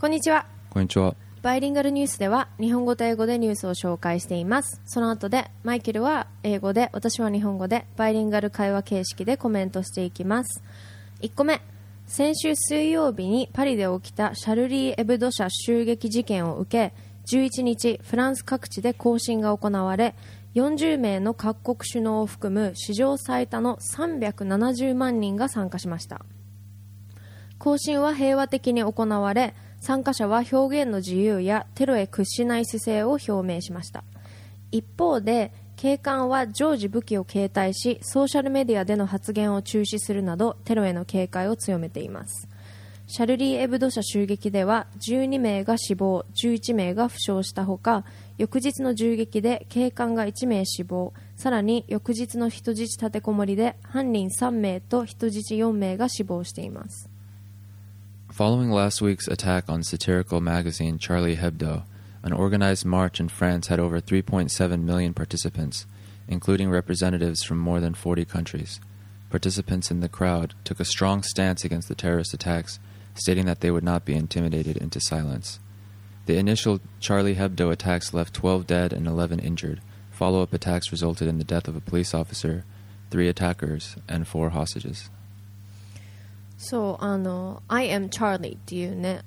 こんにちは。 こんにちは。 バイリンガルニュースでは日本語と英語でニュースを紹介しています。その後でマイケルは英語で、私は日本語でバイリンガル会話形式でコメントしていきます。1個目、先週水曜日にパリで起きたシャルリー・エブド社襲撃事件を受け、11日フランス各地で行進が行われ、40名の各国首脳を含む史上最多の370万人が参加しました。行進は平和的に行われ、参加者は表現の自由やテロへ屈しない姿勢を表明しました。一方で警官は常時武器を携帯し、ソーシャルメディアでの発言を中止するなどテロへの警戒を強めています。シャルリー・エブド社襲撃では12名が死亡、11名が負傷したほか、翌日の銃撃で警官が1名死亡、さらに翌日の人質立てこもりで犯人3名と人質4名が死亡しています。 Following last week's attack on satirical magazine Charlie Hebdo, an organized march in France had over 3.7 million participants, including representatives from more than 40 countries. Participants in the crowd took a strong stance against the terrorist attacks, stating that they would not be intimidated into silence. The initial Charlie Hebdo attacks left 12 dead and 11 injured. Follow-up attacks resulted in the death of a police officer, 3 attackers, and 4 hostages. そう、I am Charlie っていうね、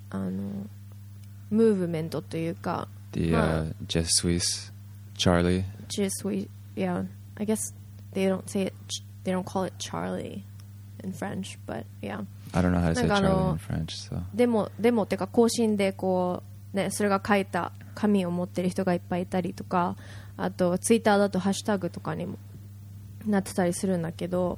ムーブメントというか、 The Je suis Charlie. Je suis, yeah. I guess they don't say it, they don't call it Charlie in French, but yeah. I don't know how to say Charlie in French, so. でもってか行進でこうね、それが書いた紙を持ってる人がいっぱいいたりとか、あとツイッターだとハッシュタグとかにもなってたりするんだけど、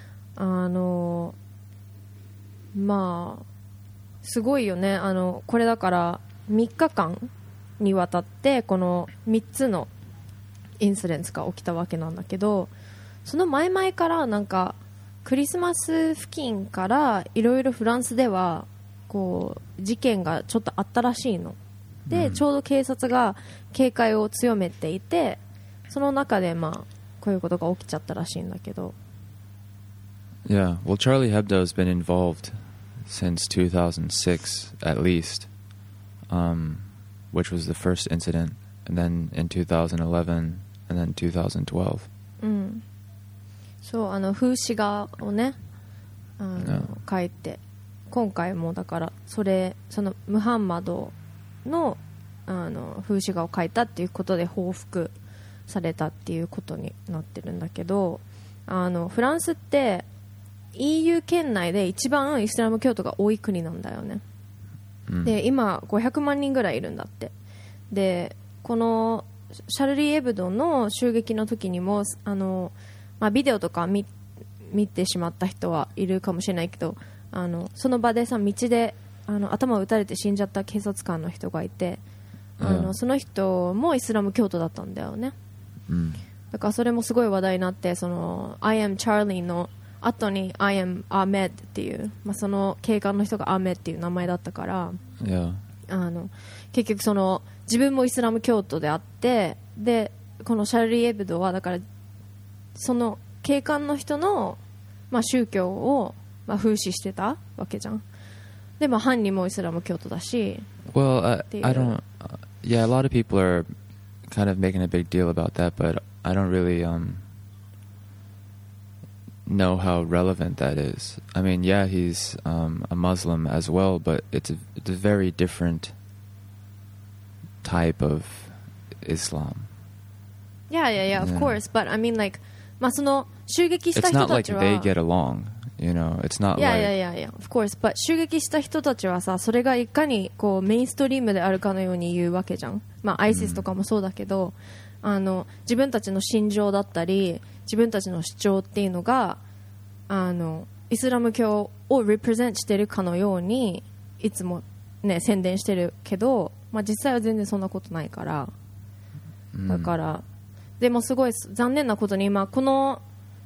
まあすごいよね。これだから3日間にわたってこの3つのインシデントが起きたわけなんだけど、その前々からなんかクリスマス付近からいろいろフランスではこう事件がちょっとあったらしいので、ちょうど警察が警戒を強めていて、その中でまあこういうことが起きちゃったらしいんだけど。 Yeah, well, Charlie Hebdo has been involved since 2006, at least, which was the first incident, and then in 2011, and then 2012. うん、そう風刺画をね書いて、今回もだからそのムハンマドの風刺画を書いたっていうことで報復されたっていうことになってるんだけど、フランスってEU 圏内で一番イスラム教徒が多い国なんだよね、で今500万人ぐらいいるんだって。でこのシャルリー・エブドの襲撃の時にもビデオとか見てしまった人はいるかもしれないけど、その場でさ、道で頭を撃たれて死んじゃった警察官の人がいて、その人もイスラム教徒だったんだよね、だからそれもすごい話題になって、その I am Charlie の後に I am Ahmed っていう、その警官の人が Ahmed っていう名前だったから、 yeah. 結局その自分もイスラム教徒であって、でこのシャルリー・エブドはだからその警官の人の、宗教を、風刺してたわけじゃん。で犯人もイスラム教徒だし。 Well, I don't. Yeah, a lot of people are kind of making a big deal about that, but I don't really know how relevant that is. I mean, yeah, he's a Muslim as well, but it's a very different type of Islam. Yeah, of course. But I mean, like, その襲撃した人たちは It's not like they get along, you know. It's not like Yeah, of course. But 襲撃した人たちはさ、それがいかにこうメインストリームであるかのように言うわけじゃん。ISIS とかもそうだけど、自分たちの信条だったり自分たちの主張っていうのがイスラム教を represent してるかのようにいつもね宣伝してるけど、実際は全然そんなことないから、だからでもすごい残念なことに今この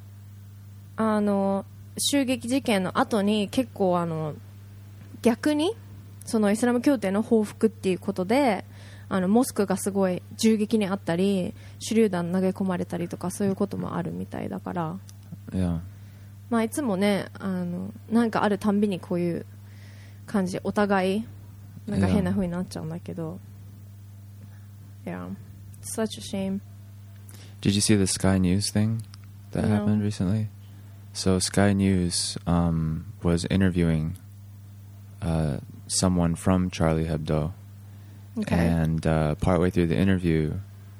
襲撃事件の後に結構逆にそのイスラム教徒への報復っていうことでモスクがすごい銃撃にあったり手榴弾投げ込まれたりとかそういうこともあるみたいだから、 Yeah. いつもねなんかあるたんびにこういう感じお互いなんか変な風になっちゃうんだけど、Yeah, it's such a shame. Did you see the Sky News thing that No. happened recently? So Sky News was interviewing someone from Charlie Hebdo, Okay. and partway through the interview,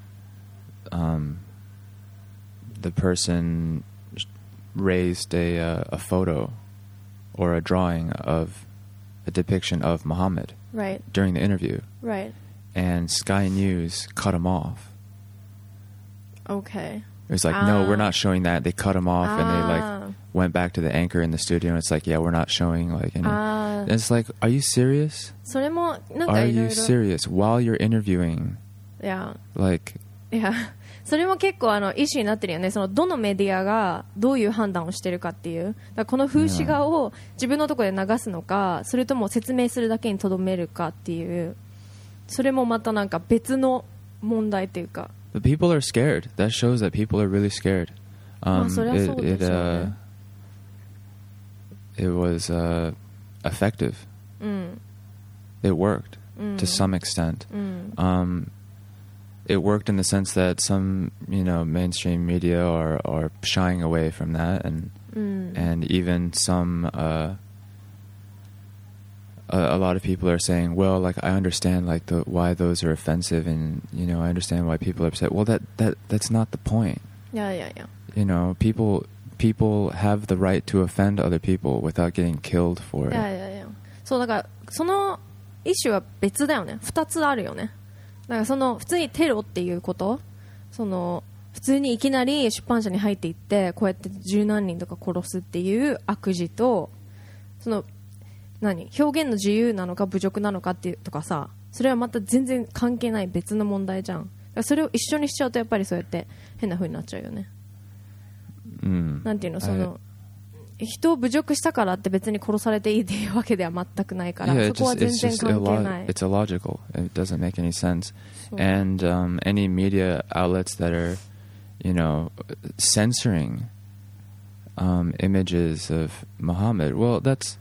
the person raised a photo or a drawing of a depiction of Muhammad Right, during the interview, right. and Sky News cut him off. Okay. It was like, no, we're Ah. not showing that. They cut him off, and they like went back to the anchor in the studio, and it's like, yeah, we're not showing like any. And it's like, are you serious? それもなんか Are いろ you いろ serious? While you're interviewing, いや like, いやそれも結構イシューになってるよね。そのどのメディアがどういう判断をしてるかっていう。だからこの風刺画を自分のところで流すのか、それとも説明するだけにとどめるかっていう。それもまたなんか別の問題っていうか。 the people are scared. That shows that people are really scared. そりゃそうでしょうね。 It was effective. うん。 It worked うん。 to some extent. うん。 It worked in the sense that some, mainstream media are shying away from that, and うん。 and even some a lot of people are saying, well, like, I understand like why those are offensive, and I understand why people are upset. Well, that's not the point. いやいやいや。 People have the right to offend other people without getting killed for い it. やいやいや。そうだからそのイシューは別だよね。2つあるよね。だからその普通にテロっていうこと、その普通にいきなり出版社に入っていってこうやって十何人とか殺すっていう悪事と、その表現の自由なのか侮辱なのかっていうとかさ、それはまた全然関係ない別の問題じゃん。だからそれを一緒にしちゃうとやっぱりそうやって変な風になっちゃうよね。なんていうの、その人を侮辱したからって別に殺されていいっていうわけでは全くないから、 Yeah, そこは全然関係ない。 it's illogical. It doesn't make any sense. And any media outlets that are, censoring images of Muhammad, well, that's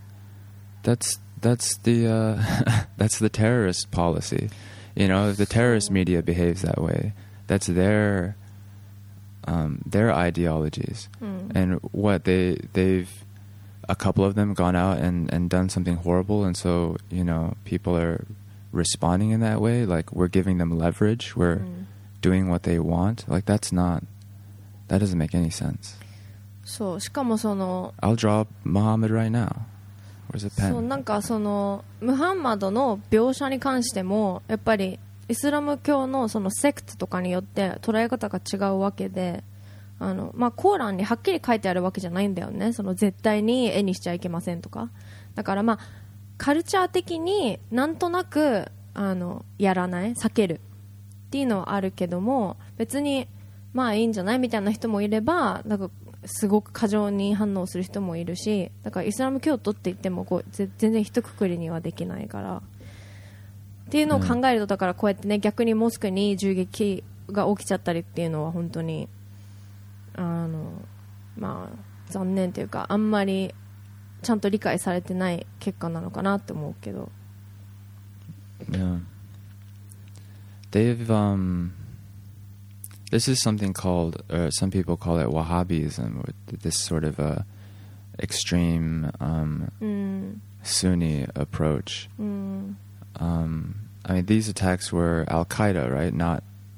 the that's the terrorist policy. If the terrorist media behaves that way, that's their ideologies. And what they've a couple of them gone out and done something horrible, and so people are responding in that way, like we're giving them leverage, we're doing what they want. Like that doesn't make any sense. そう、しかもその I'll draw Muhammad right now. Where's a pen? そう、なんかそのムハンマドの描写に関してもやっぱりイスラム教のそのセクトとかによって捉え方が違うわけで、コーランにはっきり書いてあるわけじゃないんだよね。その絶対に絵にしちゃいけませんとか。だからカルチャー的になんとなくやらない、避けるっていうのはあるけども、別にいいんじゃないみたいな人もいれば、なんかすごく過剰に反応する人もいるし、だからイスラム教徒って言っても全然一括りにはできないからっていうのを考えると、だからこうやってね、逆にモスクに銃撃が起きちゃったりっていうのは本当に残念というか、あんまりちゃんと理解されてない結果なのかなって思うけど。 Yeah. They've this is something called, some people call it Wahhabism, or this sort of extreme Sunni approach. I mean, these attacks were Al Qaeda, right? Not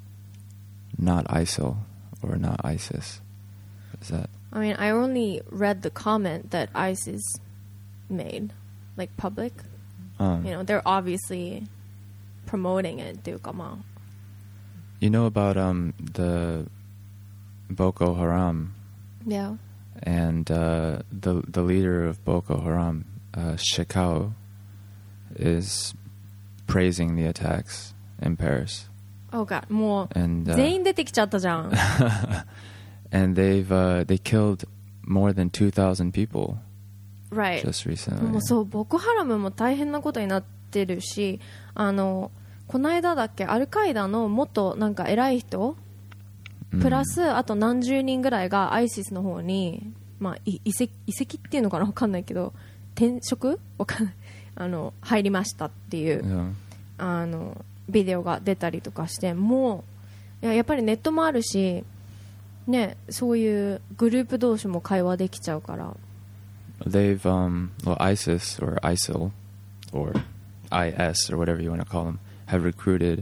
ISIL or not ISIS. Is that? I mean, I only read the comment that ISIS made, like public. They're obviously promoting it っていうか You know about the Boko Haram? Yeah. And the leader of Boko Haram, Shekau, is praising the attacks in Paris. Oh God, もう And 全員出てきちゃったじゃん。 and they killed more than 2,000 people Right. just recently. もうそう、ボコハラムも大変なことになってるし、この間だっけ、アルカイダの元なんか偉い人、プラスあと何十人ぐらいがアイシスの方に、移籍っていうのかな、わかんないけど転職わかんない、 入りましたっていう、ビデオが出たりとかして、もうやっぱりネットもあるし、ね、そういうグループ同士も会話できちゃうから。 They've well, ISIS or ISIL or IS or whatever you want to call them have recruited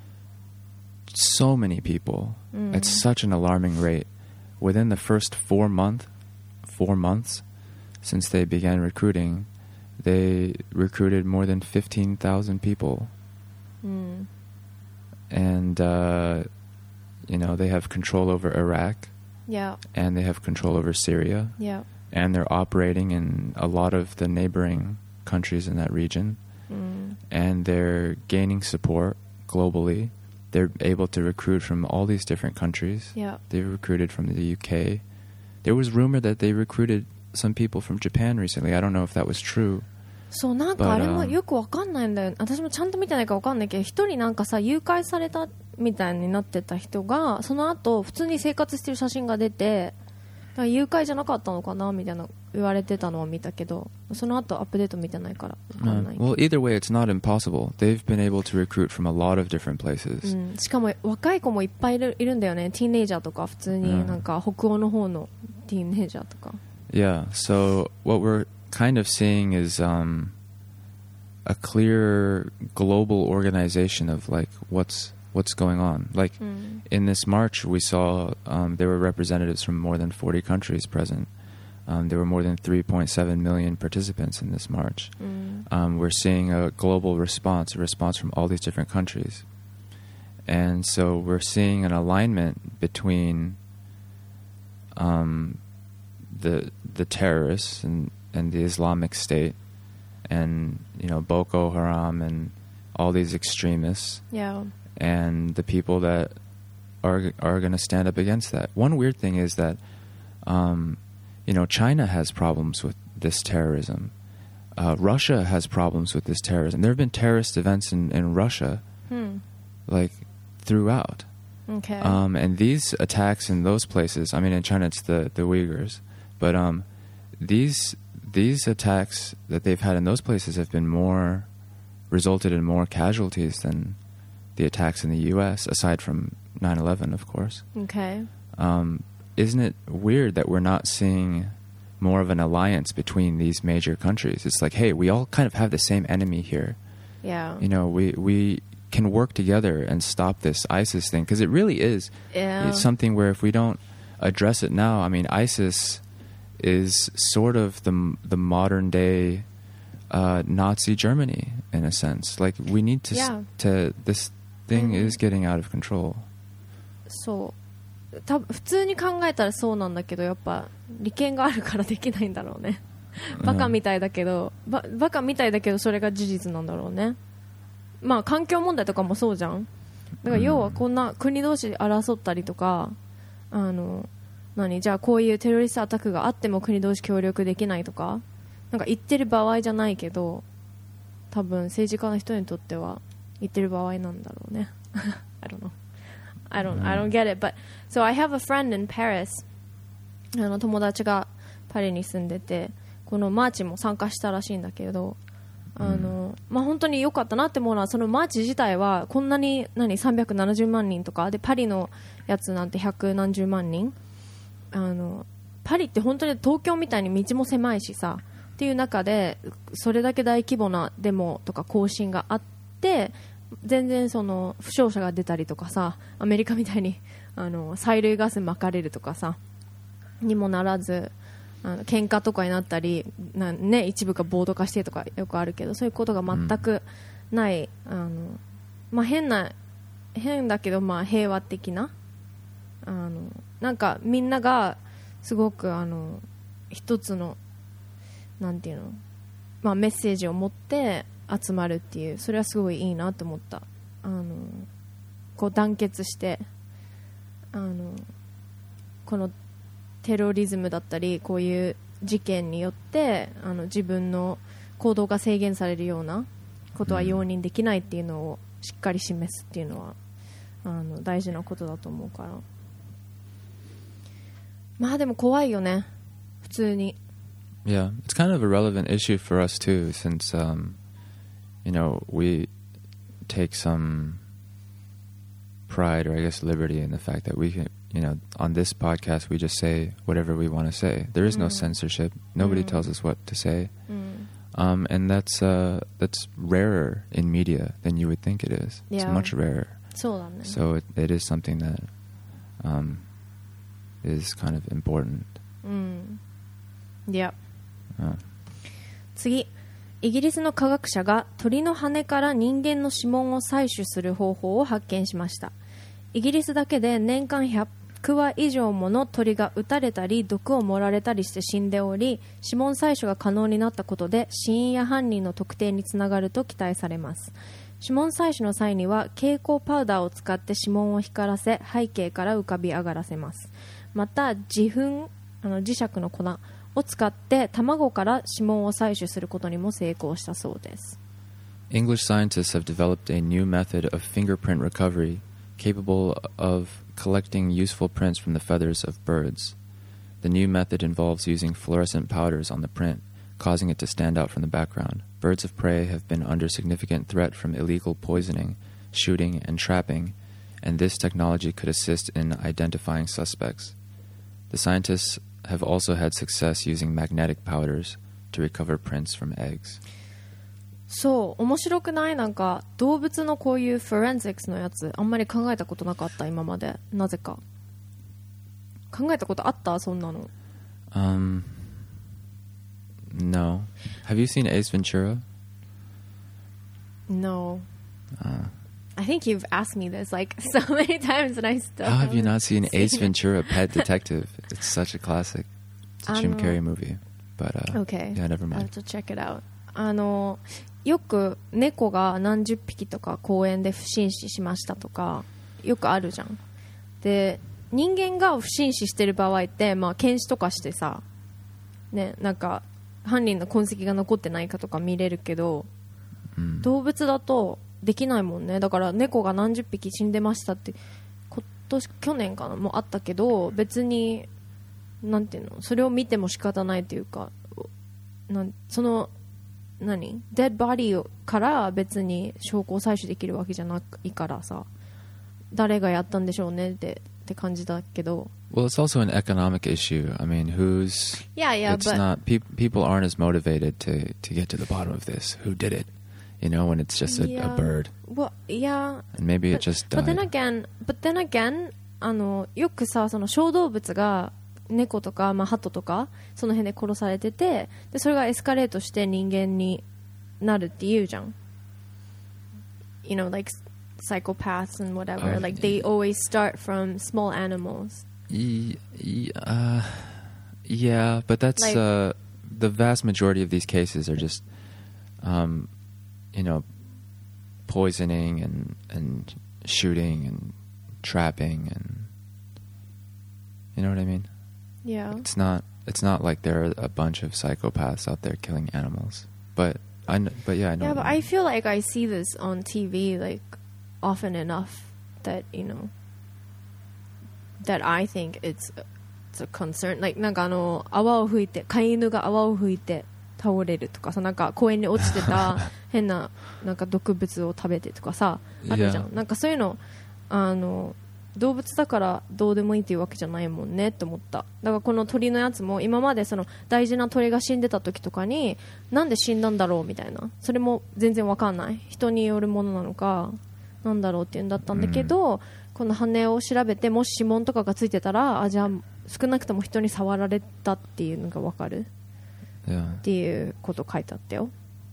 so many people at such an alarming rate. Within the first 4 months since they began recruiting, they recruited more than 15,000 people. And you know, they have control over Iraq. Yeah. And they have control over Syria. Yeah. And they're operating in a lot of the neighboring countries in that region. And they're gaining support globally. They're able to recruit from all these different countries. Yeah. They recruited from the UK. There was rumor that they recruited some people from Japan recently. I don't know if that was true. そうなんかあれもよくわかんないんだよ。私もちゃんと見てないからわかんないけど、一人なんかさ誘拐されたみたいになってた人がその後普通に生活してる写真が出て、だから誘拐じゃなかったのかなみたいな言われてたのを見たけど、その後アップデート見てないからわかんない。 Well, either way, it's not impossible. They've been able to recruit from a lot of different places. しかも若い子もいっぱいいるんだよね。ティーンネイジャーとか普通になんか北欧の方のティーンネイジャーとか。 Yeah, so what we're kind of seeing is a clear global organization of like what's going on. Like in this march, we saw there were representatives from more than 40 countries present. There were more than 3.7 million participants in this march. We're seeing a global response, a response from all these different countries. And so we're seeing an alignment between the terrorists and the Islamic State and, you know, Boko Haram and all these extremists. Yeah. And the people that are going to stand up against that. One weird thing is that, you know, China has problems with this terrorism. Russia has problems with this terrorism. There have been terrorist events in Russia, like, throughout. Okay. And these attacks in those places, I mean, in China it's the Uyghurs, but these attacks that they've had in those places have been resulted in more casualties than the attacks in the U.S., aside from 9/11, of course. Okay. Isn't it weird that we're not seeing more of an alliance between these major countries? It's like, hey, we all kind of have the same enemy here. Yeah. You know, we can work together and stop this ISIS thing, because it really is it's something where if we don't address it now, I mean, ISIS is sort of the modern day Nazi Germany in a sense. Like, we need to this thing is getting out of control. そう普通に考えたらそうなんだけど、やっぱ利権があるからできないんだろうね。バカみたいだけど、バカみたいだけどそれが事実なんだろうね。まあ環境問題とかもそうじゃん。だから要はこんな国同士で争ったりとか、じゃあこういうテロリストアタックがあっても国同士協力できないとか、なんか言ってる場合じゃないけど、多分政治家の人にとっては言ってる場合なんだろうね。I don't know. I don't get it. But so I have a friend in Paris. 友達がパリに住んでて、このマーチも参加したらしいんだけど、まあ本当に良かったなって思うのは、そのマーチ自体はこんなに370万人とかで、パリのやつなんて百何十万人。パリって本当に東京みたいに道も狭いしさっていう中で、それだけ大規模なデモとか行進があって、全然その負傷者が出たりとかさ、アメリカみたいに催涙ガス撒かれるとかさにもならず、喧嘩とかになったりね、一部が暴徒化してとかよくあるけど、そういうことが全くない、まあ、変だけど、まあ平和的な、なんかみんながすごく一つのなんていうの、まあ、メッセージを持って集まるっていう、それはすごいいいなと思った。こう団結してこのテロリズムだったりこういう事件によって自分の行動が制限されるようなことは容認できないっていうのをしっかり示すっていうのは大事なことだと思うから。まあでも怖いよね、普通に。 Yeah, it's kind of a relevant issue for us too, since we take some pride, or I guess liberty, in the fact that we can, on this podcast we just say whatever we want to say. There is no censorship. Nobody tells us what to say. And that's rarer in media than you would think it is. It's much rarer. そうだね。 So it is something that is kind of important. Yeah. 次、イギリスの科学者が鳥の羽から人間の指紋を採取する方法を発見しました。イギリスだけで年間100羽以上もの鳥が撃たれたり毒を盛られたりして死んでおり、指紋採取が可能になったことで死因や犯人の特定につながると期待されます。指紋採取の際には蛍光パウダーを使って指紋を光らせ、背景から浮かび上がらせます。また磁石の粉を使って卵から指紋を採取することにも成功したそうです。 English scientists have developed a new method of fingerprint recovery capable of collecting useful prints from the feathers of birds. The new method involves using fluorescent powders on the print, causing it to stand out from the background. Birds of prey have been under significant threat from illegal poisoning, shooting, and trapping, and this technology could assist in identifying suspects. The scientists have also had success using magnetic powders to recover prints from eggs. そう、面白くない？なんか動物のこういうフォレンジックスのやつあんまり考えたことなかった。今までなぜか考えたことあった？そんなの。 No. Have you seen Ace Ventura? No. I think you've asked me this like so many times and I still How have you not seen Ace Ventura, Pet Detective? It's such a classic. It's a Jim Carrey movie. But okay. Yeah, never I have mind. to check it out. よく猫が何十匹とか公園で不審死しましたとかよくあるじゃん。で、人間が不審死してる場合って、まあ、検視とかしてさ、ね、なんか犯人の痕跡が残ってないかとか見れるけど、動物だとできないもんね。だから猫が何十匹死んでましたって去年かなもあったけど、別になんていうの、それを見ても仕方ないというか、そのデッドボディから別に証拠を採取できるわけじゃないからさ、誰がやったんでしょうねって感じだけど。 Well, it's also an economic issue. I mean, it's but not people aren't as motivated to get to the bottom of this. Who did it? When it's just a bird. Well, yeah. And maybe it just died. But then again, よくさ、その小動物が猫とか、まあ、鳩とかその辺で殺されてて、でそれがエスカレートして人間になるって言うじゃん。Like psychopaths and whatever. Like they always start from small animals. Yeah, but that's the vast majority of these cases are just poisoning and shooting and trapping, and you know what I mean? Yeah. It's not like there are a bunch of psychopaths out there killing animals. But yeah, I know. Yeah, but I feel like I see this on TV like often enough that that I think it's a concern. Like なんか泡を吹いて飼い犬が泡を吹いて倒れるとかさ、なんか公園に落ちてた変ななんか毒物を食べてとかさあるじゃん。なんかそういうの動物だからどうでもいいっていうわけじゃないもんねって思った。だからこの鳥のやつも今までその大事な鳥が死んでた時とかになんで死んだんだろうみたいな、それも全然わかんない、人によるものなのかなんだろうっていうんだったんだけど、この羽を調べてもし指紋とかがついてたら、じゃあ少なくとも人に触られたっていうのがわかるっていうこと書いてあったよ。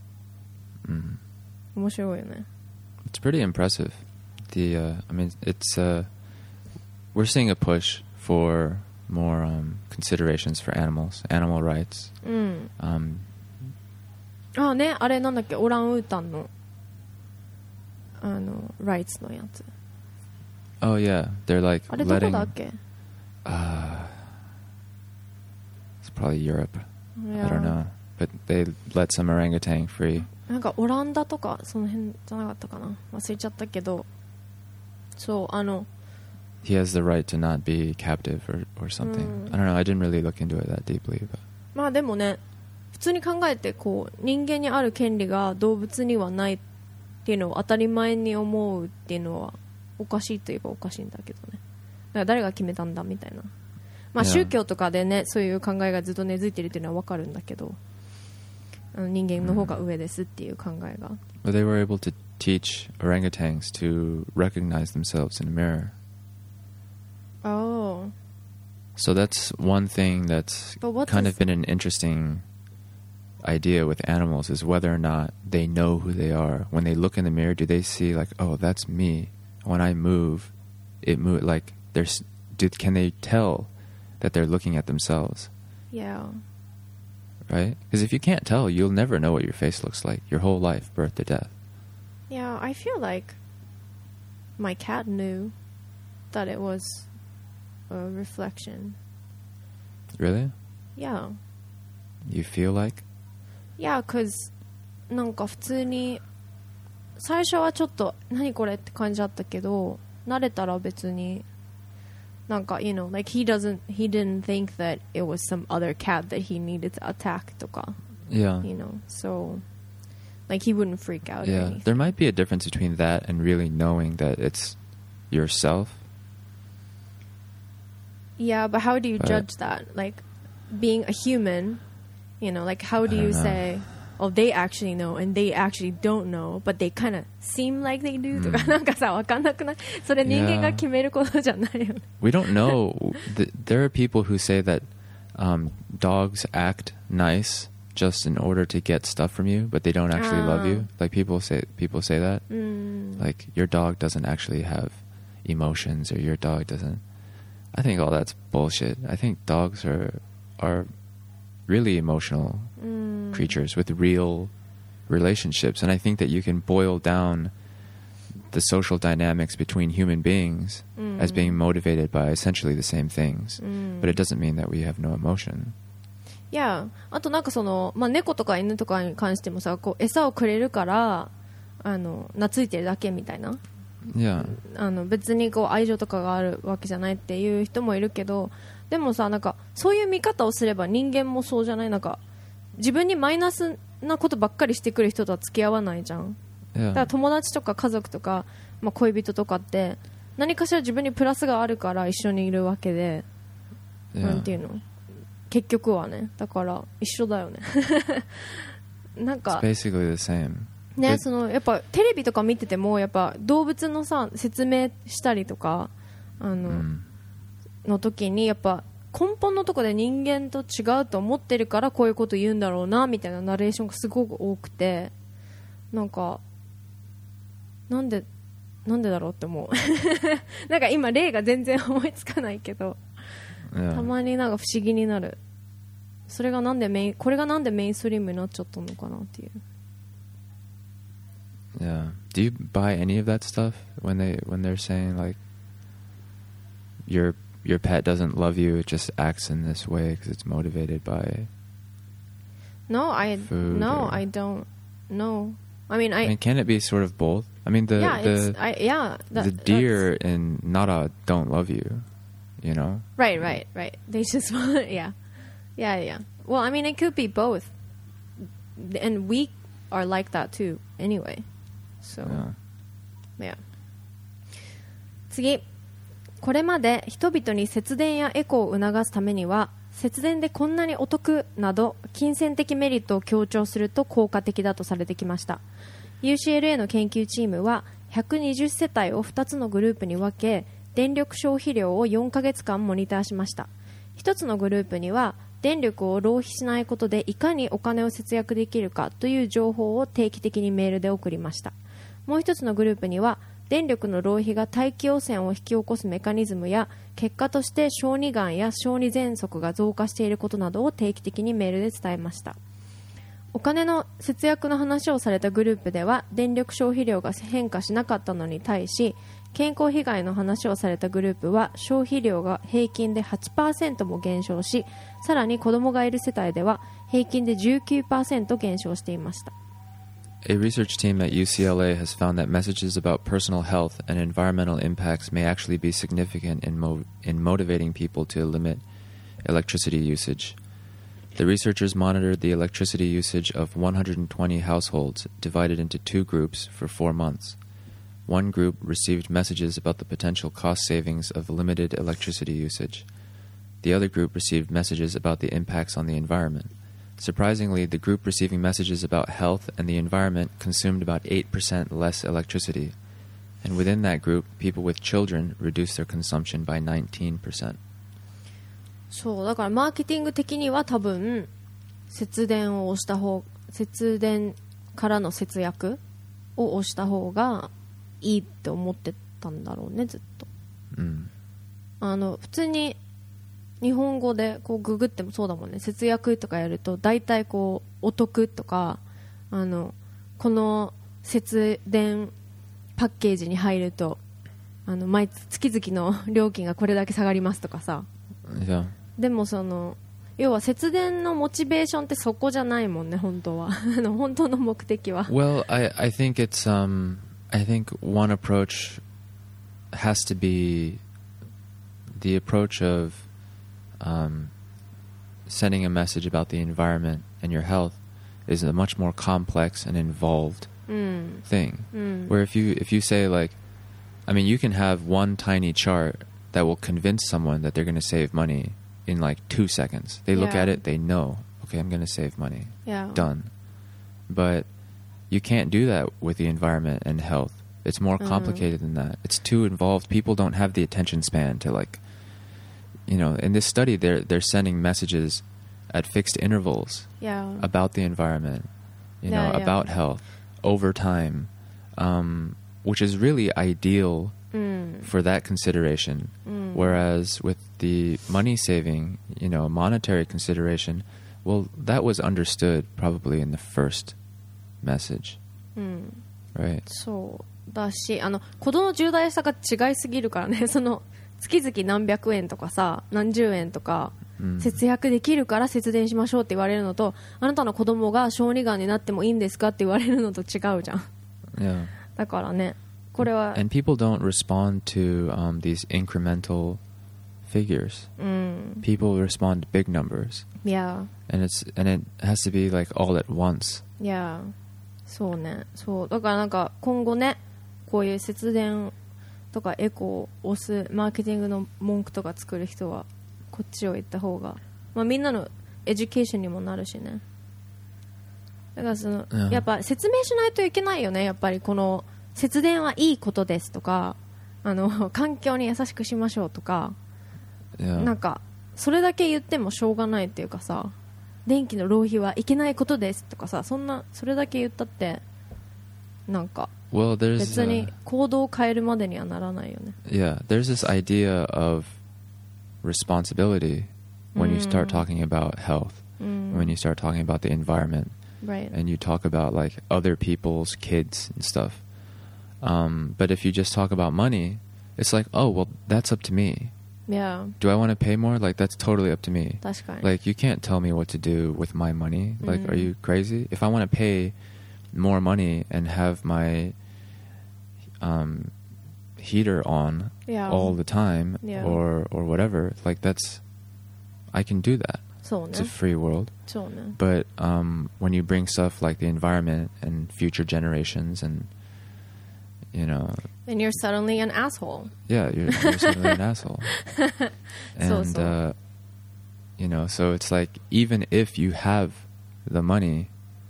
面白いよね。 It's pretty impressive. I mean, we're seeing a push for more considerations for animal rights. あね、あれなんだっけ、オランウータンのrights のやつ。 Oh yeah, they're like あれどこだっけ ？It's probably Europe. Yeah. I don't know, but they let some orangutan free. なんかオランダとかその辺じゃなかったかな、忘れちゃったけど、そう He has the right to not be captive or something. I don't know. I didn't really look into it that deeply. But. まあでもね、普通に考えてこう人間にある権利が動物にはないっっていうのを当たり前に思うっていうのはおかしいといえばおかしいんだけどね。だから誰が決めたんだみたいな。まあ宗教とかでね、そういう考えがずっと根付いてるっていうのは分かるんだけど、人間の方が上ですっていう考えが。 But they were able to teach orangutans to recognize themselves in a mirror. Oh. So that's one thing that's kind of been an interesting idea with animals, is whether or not they know who they are. When they look in the mirror, do they see like, oh, that's me? When I move, it move like can they tell that they're looking at themselves? Yeah. Right? Because if you can't tell, you'll never know what your face looks like your whole life, birth to death. Yeah, I feel like my cat knew that it was a reflection. Really? Yeah. You feel like? Yeah, because なんか普通に最初はちょっと何これって感じだったけど、慣れたら別になんか you know, like he didn't think that it was some other cat that he needed to attack とか Yeah. You know, so like he wouldn't freak out. Yeah, or anything. there might be a difference between that and really knowing that it's yourself. Yeah, but how do you judge that? Like being a human, you know, like how do you say, oh, they actually know and they actually don't know, but they kind of seem like they do とかなんかさ、わかんなくない？それ人間が決めることじゃないよね。 We don't know. There are people who say that dogs act nice just in order to get stuff from you, but they don't actually love you. Like people say that. Like your dog doesn't actually have emotions, or your dog doesn't. I think all that's bullshit. I think dogs are really emotional creatures with real relationships, and I think that you can boil down the social dynamics between human beings as being motivated by essentially the same things, but it doesn't mean that we have no emotion. Yeah. あとなんかその、まあ、猫とか犬とかに関してもさ、こう餌をくれるから懐いてるだけみたいな。 Yeah. 別にこう愛情とかがあるわけじゃないっていう人もいるけど、でもさ、なんかそういう見方をすれば人間もそうじゃない？なんか自分にマイナスなことばっかりしてくる人とは付き合わないじゃん。 Yeah. だから友達とか家族とか、まあ、恋人とかって何かしら自分にプラスがあるから一緒にいるわけで、 Yeah. なんていうの？結局はね、だから一緒だよね。なんか It's basically the same. ね、そのやっぱテレビとか見ててもやっぱ動物のさ説明したりとかの時にやっぱ根本のところで人間と違うと思ってるからこういうこと言うんだろうなみたいなナレーションがすごく多くて、なんかなんでだろうって思う。なんか今例が全然思いつかないけど、 Yeah. たまになんか不思議になる。それがなんでこれがなんでメインストリームになっちゃったのかなっていう。 Yeah. Do you buy any of that stuff when they're saying like your pet doesn't love you, it just acts in this way because it's motivated by food? I don't know. I mean, can it be sort of both? I mean, the deer in Nara don't love you, you know? Right. They just want, yeah. Well, I mean, it could be both, and we are like that too, anyway. So, yeah. 次。これまで人々に節電やエコを促すためには節電でこんなにお得など金銭的メリットを強調すると効果的だとされてきました。 UCLA の研究チームは120世帯を2つのグループに分け電力消費量を4ヶ月間モニターしました。1つのグループには電力を浪費しないことでいかにお金を節約できるかという情報を定期的にメールで送りました。もう1つのグループには電力の浪費が大気汚染を引き起こすメカニズムや結果として小児がんや小児喘息が増加していることなどを定期的にメールで伝えました。お金の節約の話をされたグループでは電力消費量が変化しなかったのに対し健康被害の話をされたグループは消費量が平均で 8% も減少し、さらに子供がいる世帯では平均で 19% 減少していました。 A research team at UCLA has found that messages about personal health and environmental impacts may actually be significant in motivating people to limit electricity usage. The researchers monitored the electricity usage of 120 households divided into two groups for 4 months. One group received messages about the potential cost savings of limited electricity usage. The other group received messages about the impacts on the environment. Surprisingly, the group receiving messages about health and the environment consumed about 8% less electricity. And within that group, people with children reduced their consumption by 19%. そうだからマーケティング的には多分節電からの節約を押した方がいいって思ってたんだろうね、ずっと。普通に日本語でこうググってもそうだもんね。節約とかやると大体こうお得とかこの節電パッケージに入ると月々の料金がこれだけ下がりますとかさ。 Yeah. でも要は節電のモチベーションってそこじゃないもんね、本当は。本当の目的は。 Well, I think it's I think one approach has to be the approach of sending a message about the environment and your health is a much more complex and involved thing. Where if you say like, I mean, you can have one tiny chart that will convince someone that they're going to save money in like 2 seconds. They look at it, they know, okay, I'm going to save money. Yeah. Done. But you can't do that with the environment and health. It's more complicated than that. It's too involved. People don't have the attention span to like, you know, in this study they're sending messages at fixed intervals about the environment, you know, about health over time, which is really ideal for that consideration. Whereas with the money saving, you know, monetary consideration, well, that was understood probably in the first message. Right. そうだし、子供の重大さが違いすぎるからね。月々何百円とかさ、何十円とか節約できるから節電しましょうって言われるのと、あなたの子供が小児がんになってもいいんですかって言われるのと違うじゃん。 Yeah. だからね、これは。 And people don't respond to these incremental figures. People respond to big numbers. Yeah. And it has to be like all at once. Yeah. そうね。そうだからなんか今後ね、こういう節電とかエコを押すマーケティングの文句とか作る人はこっちを言った方が、まあ、みんなのエデュケーションにもなるしね。だからやっぱ説明しないといけないよね。やっぱりこの節電はいいことですとか、環境に優しくしましょうとか、なんかそれだけ言ってもしょうがないっていうかさ、電気の浪費はいけないことですとかさ、それだけ言ったってなんか別に行動を変えるまでにはならないよね。 Yeah, there's this idea of responsibility when you start talking about health, when you start talking about the environment, right. and you talk about like other people's kids and stuff. But if you just talk about money, it's like, oh, well, that's up to me. Yeah. Do I want to pay more? Like, that's totally up to me. 確かに。 Like, you can't tell me what to do with my money. Like, are you crazy? If I want to pay more money and have my heater on all the time or whatever, like I can do that. そうね。 It's a free world. そうね。 But when you bring stuff like the environment and future generations and, you know... And you're suddenly an asshole. Yeah, you're suddenly an asshole. And, so. You know, so it's like, even if you have the money,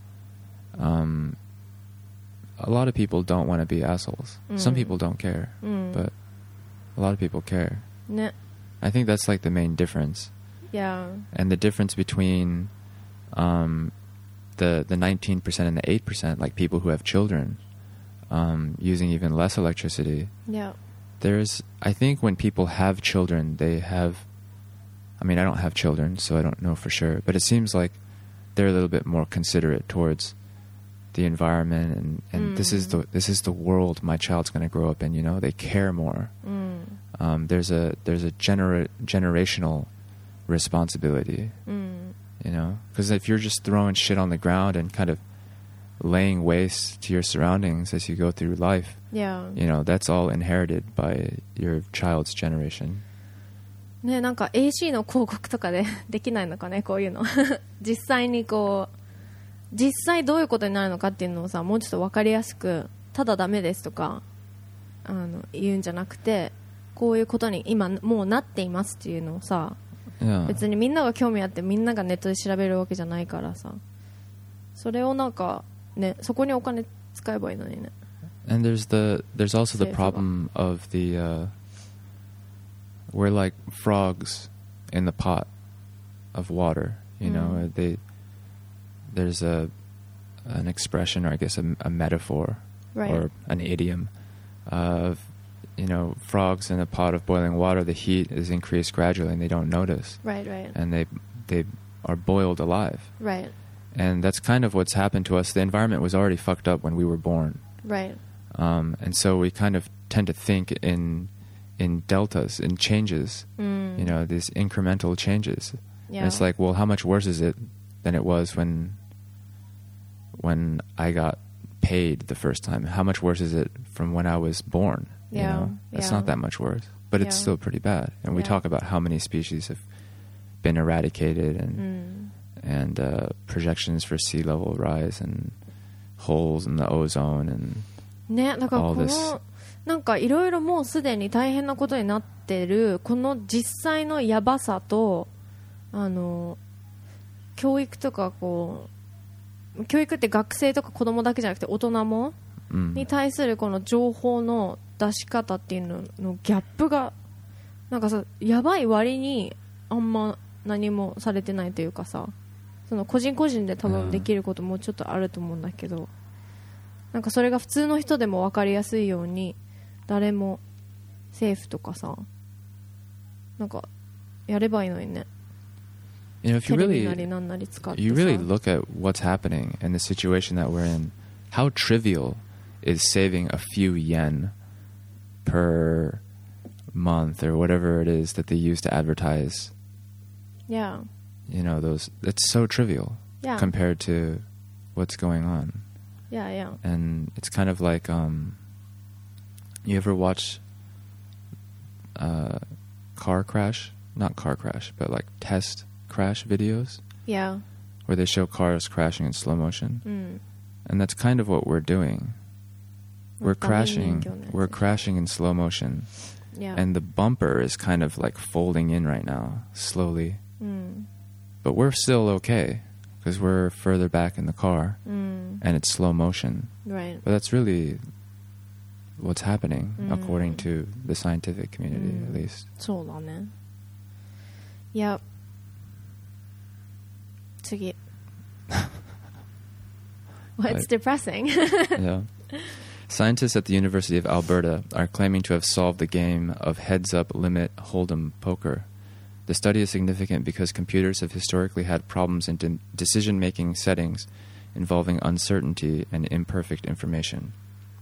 a lot of people don't want to be assholes. Some people don't care, but a lot of people care. ね。 I think that's like the main difference. Yeah. And the difference between the 19% and the 8%, like people who have children, using even less electricity. Yeah. I think when people have children, I mean, I don't have children, so I don't know for sure, but it seems like they're a little bit more considerate towards the environment and this is the world my child's going to grow up in, you know. They care more. There's a generational responsibility, you know, because if you're just throwing shit on the ground and kind of laying waste to your surroundings as you go through life, you know, that's all inherited by your child's generation. ね、なんか AC の広告とかでできないのかね、こういうの実際にこう実際どういうことになるのかっていうのをさ、もうちょっと分かりやすく、ただダメですとか言うんじゃなくて、こういうことに今もうなっていますっていうのをさ、 Yeah. 別にみんなが興味あってみんながネットで調べるわけじゃないからさ、それをなんかね、そこにお金使えばいいのにね。 And there's also the problem of we're like frogs in the pot of water, you know. There's an expression, or I guess a metaphor, Right. or an idiom of, you know, frogs in a pot of boiling water. The heat is increased gradually, and they don't notice. Right, right. And they are boiled alive. Right, And that's kind of what's happened to us. The environment was already fucked up when we were born. right. And so we kind of tend to think in deltas, in changes, you know, these incremental changes. Yeah. And it's like, well, how much worse is it than it was when I got paid the first time? How much worse is it from when I was born? You Yeah, know? It's yeah. not that much worse, but it's Yeah. still pretty bad. And we Yeah. talk about how many species have been eradicated, and projections for sea level rise, and holes in the ozone, and ね、だからこ all の this. なんかいろいろもうすでに大変なことになってるこの実際のやばさと、教育とかこう、教育って学生とか子供だけじゃなくて大人も、に対するこの情報の出し方っていうののギャップがなんかさ、やばい割にあんま何もされてないというかさ、その個人個人で多分できることもちょっとあると思うんだけど、なんかそれが普通の人でも分かりやすいように誰も政府とかさ、なんかやればいいのにね。 You know, if テ you レビ really なりなんなり使ってさ。 you really look at what's happening and the situation that we're in, how trivial is saving a few yen per month or whatever it is that they use to advertise. Yeah. You know, it's so trivial Yeah. compared to what's going on. Yeah, yeah. And it's kind of like, you ever watch car crash? Not car crash, but like test crash videos Yeah. where they show cars crashing in slow motion. And that's kind of what we're doing. We're crashing in slow motion. Yeah. And the bumper is kind of like folding in right now, slowly. But we're still okay because we're further back in the car and it's slow motion. Right. But that's really what's happening according to the scientific community, at least. そうだね。いや、次。Well, it's depressing. Yeah. Scientists at the University of Alberta are claiming to have solved the game of heads-up limit hold'em poker. The study is significant because computers have historically had problems in decision-making settings involving uncertainty and imperfect information.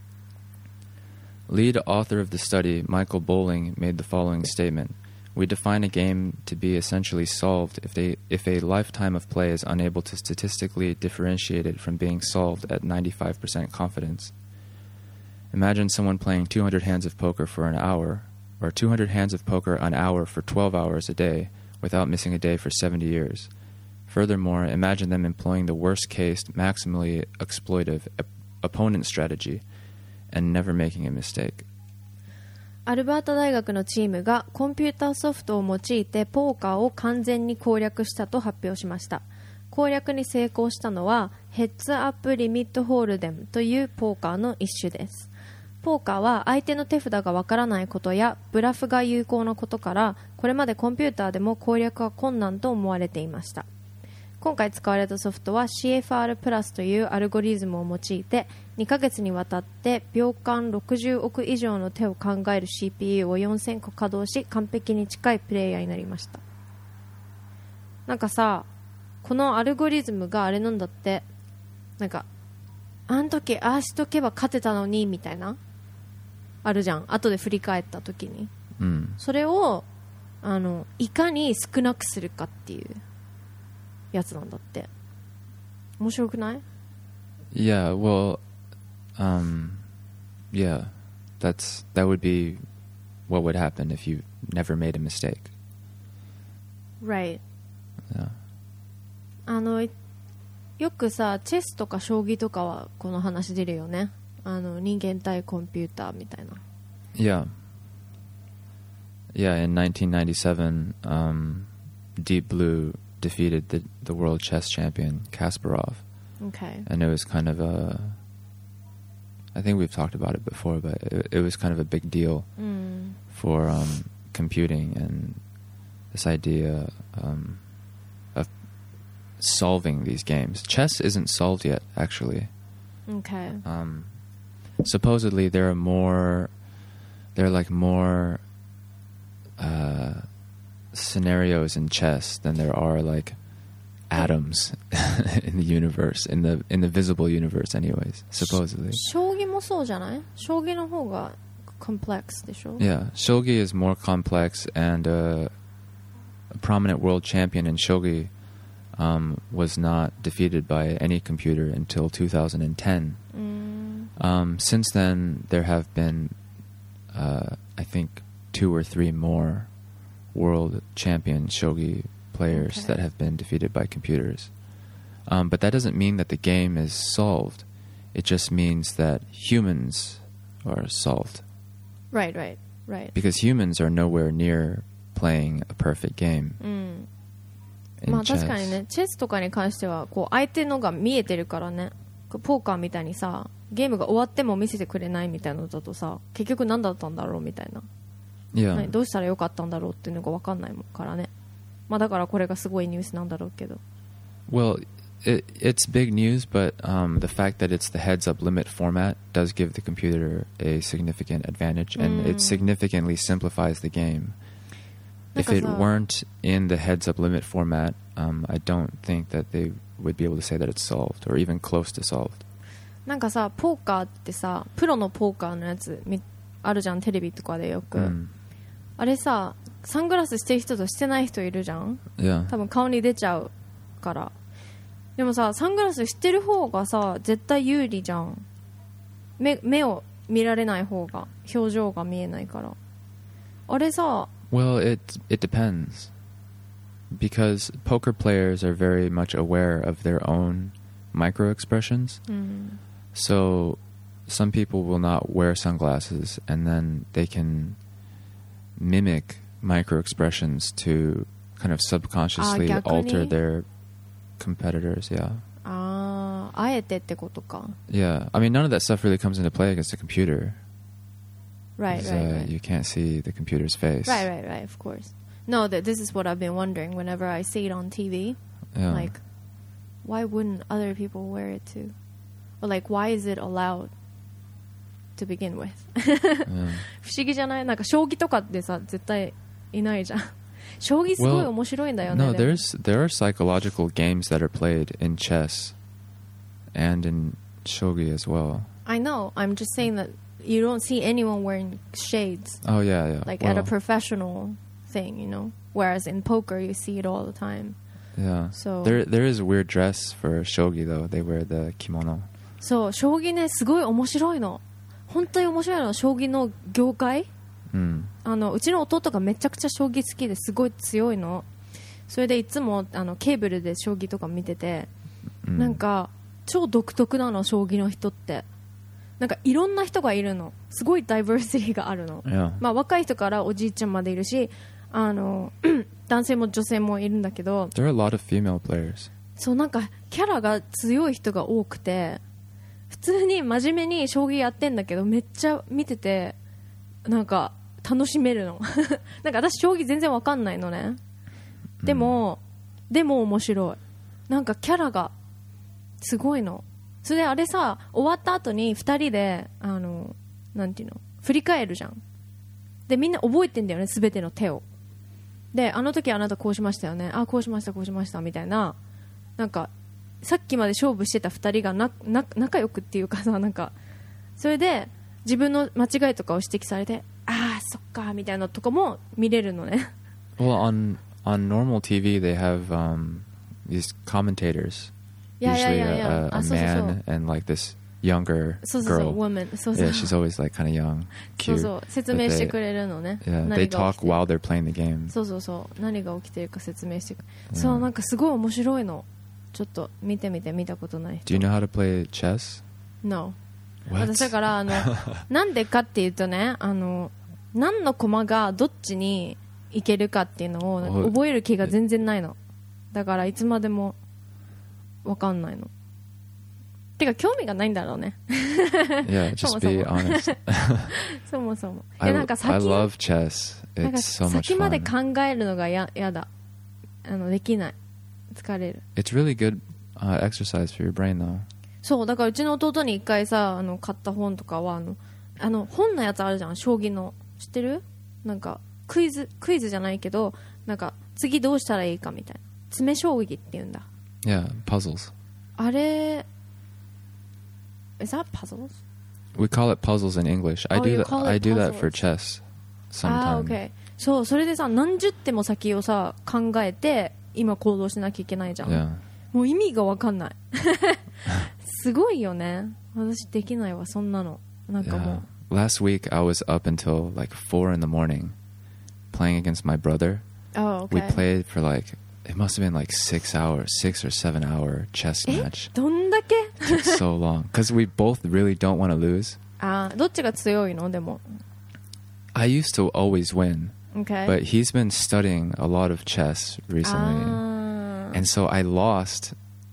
Lead author of the study, Michael Bowling, made the following statement. We define a game to be essentially solved if a lifetime of play is unable to statistically differentiate it from being solved at 95% confidence. Imagine someone playing 200 hands of poker for an hour, or 200 hands of poker an hour for 12 hours a day, without missing a day for 70 years. Furthermore, imagine them employing the worst-case, maximally exploitive opponent strategy, and never making a mistake. アルバータ大学のチームがコンピューターソフトを用いてポーカーを完全に攻略したと発表しました。攻略に成功したのはヘッズアップリミットホールデムというポーカーの一種です。ポーカーは相手の手札がわからないことやブラフが有効なことからこれまでコンピューターでも攻略は困難と思われていました。今回使われたソフトは CFR プラスというアルゴリズムを用いて2ヶ月にわたって秒間60億以上の手を考える CPU を4000個稼働し完璧に近いプレイヤーになりました。なんかさ、このアルゴリズムがあれなんだって、なんかあん時ああしとけば勝てたのにみたいなあるじゃん、後で振り返った時に、それをいかに少なくするかっていうやつなんだって。面白くない？ Yeah, well, yeah, that would be what would happen if you never made a mistake. Right. Yeah. よくさチェスとか将棋とかはこの話出るよね。人間対コンピューターみたいな。 Yeah. Yeah, in 1997, Deep Blue defeated the world chess champion Kasparov. Okay. And it was kind of I think we've talked about it before, but it was kind of a big deal for computing and this idea of solving these games. Chess isn't solved yet, actually. Okay. Supposedly there are more scenarios in chess than there are like atoms in the universe, in the visible universe anyways, supposedly. 将棋もそうじゃない？将棋の方が complex でしょ？ Yeah, shogi is more complex, and a prominent world champion in shogi was not defeated by any computer until 2010. Since then, there have been, I think, 2 or 3 more world champion shogi players that have been defeated by computers. But that doesn't mean that the game is solved. It just means that humans are solved. Right. Because humans are nowhere near playing a perfect game. まあ確かにね、チェスとかに関してはこう相手のが見えてるからね。ポーカーみたいにさ、ゲームが終わっても見せてくれないみたいなのだとさ、結局何だったんだろうみたいな。 Yeah. どうしたらよかったんだろうっていうのが分かんないからね。まあだからこれがすごいニュースなんだろうけど。 Well, it's big news, but the fact that it's the heads-up limit format does give the computer a significant advantage, and it significantly simplifies the game. If it weren't in the heads-up limit format, I don't think that they would be able to say that it's solved, or even close to solved. なんかさ、ポーカーってさ、プロのポーカーのやつあるじゃん、テレビとかでよく。あれさ、サングラスしてる人としてない人いるじゃん。 Yeah. 多分顔に出ちゃうから。でもさ、サングラスしてる方がさ、絶対有利じゃん。目を見られない方が、表情が見えないから。あれさ、 Well, it depends. Because poker players are very much aware of their own micro expressions. So some people will not wear sunglasses, and then they can mimic micro expressions to kind of subconsciously alter their competitors. Yeah. あえてってことか。 Yeah. I mean, none of that stuff really comes into play against a computer. Right. You can't see the computer's face. Right, of course. No, this is what I've been wondering whenever I see it on TV. Yeah. Like, why wouldn't other people wear it too? Or like, why is it allowed to begin with? 不思議じゃない？なんか将棋とかってさ、絶対いないじゃん。将棋すごい面白いんだよね。 No, there are psychological games that are played in chess and in shogi as well. I know. I'm just saying that you don't see anyone wearing shades. Oh, yeah. Like at a professional thing, you know? Whereas in poker, you see it all the time. Yeah. So there is a weird dress for shogi, though. They wear the kimono. そう、将棋ね、すごい面白いの。本当に面白いの、将棋の業界。うちの弟がめちゃくちゃ将棋好きですごい強いの。それでいつもケーブルで将棋とか見てて、なんか超独特なの、将棋の人って。なんかいろんな人がいるの。すごいダイバーシティがあるの。 Yeah. まあ若い人からおじいちゃんまでいるし、男性も女性もいるんだけど。 There are a lot of female players. そう、なんかキャラが強い人が多くて、普通に真面目に将棋やってんだけど、めっちゃ見ててなんか楽しめるの。なんか私将棋全然わかんないのね。でも面白い。なんかキャラがすごいの。それであれさ、終わった後に2人でなんていうの、振り返るじゃん。でみんな覚えてんだよね、すべての手を。であの時あなたこうしましたよね、あこうしましたみたいな。なんかさっきまで勝負してた2人が仲良くっていうかさ、なんかそれで自分の間違いとかを指摘されて、ああそっかみたいなとかも見れるのね。 Well, on normal TV they have these commentators. Usually a man and like this younger そうそうそう girl. woman そうそう Yeah, she's always like kind of young, そう cute. そう説明してくれるのね Yeah, 何 they が talk 起きてる while they're playing the game. そうそうそう何が起きてるか説明してくる、 Yeah. そうなんかすごい面白いのちょっと見てみて見たことない Do you know how to play chess? No What? 私だからなんでかっていうとね何の駒がどっちに行けるかっていうのをなんか覚える気が全然ないのだからいつまでも分かんないのてか興味がないんだろうね Yeah, just be honest. そもそも I なんか love chess. なんか It's so much 先まで fun. 考えるのがやだできない疲れる It's really good exercise for your brain, though. そうだからうちの弟に一回さ買った本とかは本のやつあるじゃん将棋の知ってるなんかクイズじゃないけどなんか次どうしたらいいかみたいな詰め将棋っていうんだ Yeah, puzzles. あれ Is that puzzles? We call it puzzles in English. I Oh, do you that. call it I do that for puzzles. chess. Sometimes. Okay. そうそれでさ何十手も先をさ考えて今行動しなきゃいけないじゃん、 Yeah. もう意味が分かんないすごいよね私できないわそんなのなんかも Yeah. Last week I was up until like 4 in the morning playing against my brother. うあ、 We okay. played for like it must have been like 6 or 7 hour chess え match. どんだけ It took so long because we both really don't want to lose. あどっちが強いのでも I used to always win, Okay. but he's been studying a lot of chess recently, あ and so I lost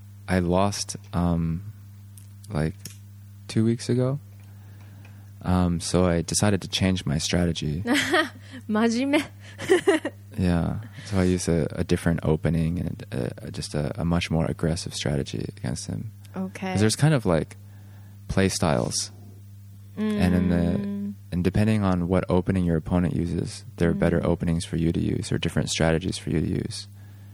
like 2 weeks ago. So I decided to change my strategy. 真面目 Yeah, so I used a different opening and just a much more aggressive strategy against him. Okay. 'Cause there's kind of like play styles, and depending on what opening your opponent uses, there are better openings for you to use or different strategies for you to use.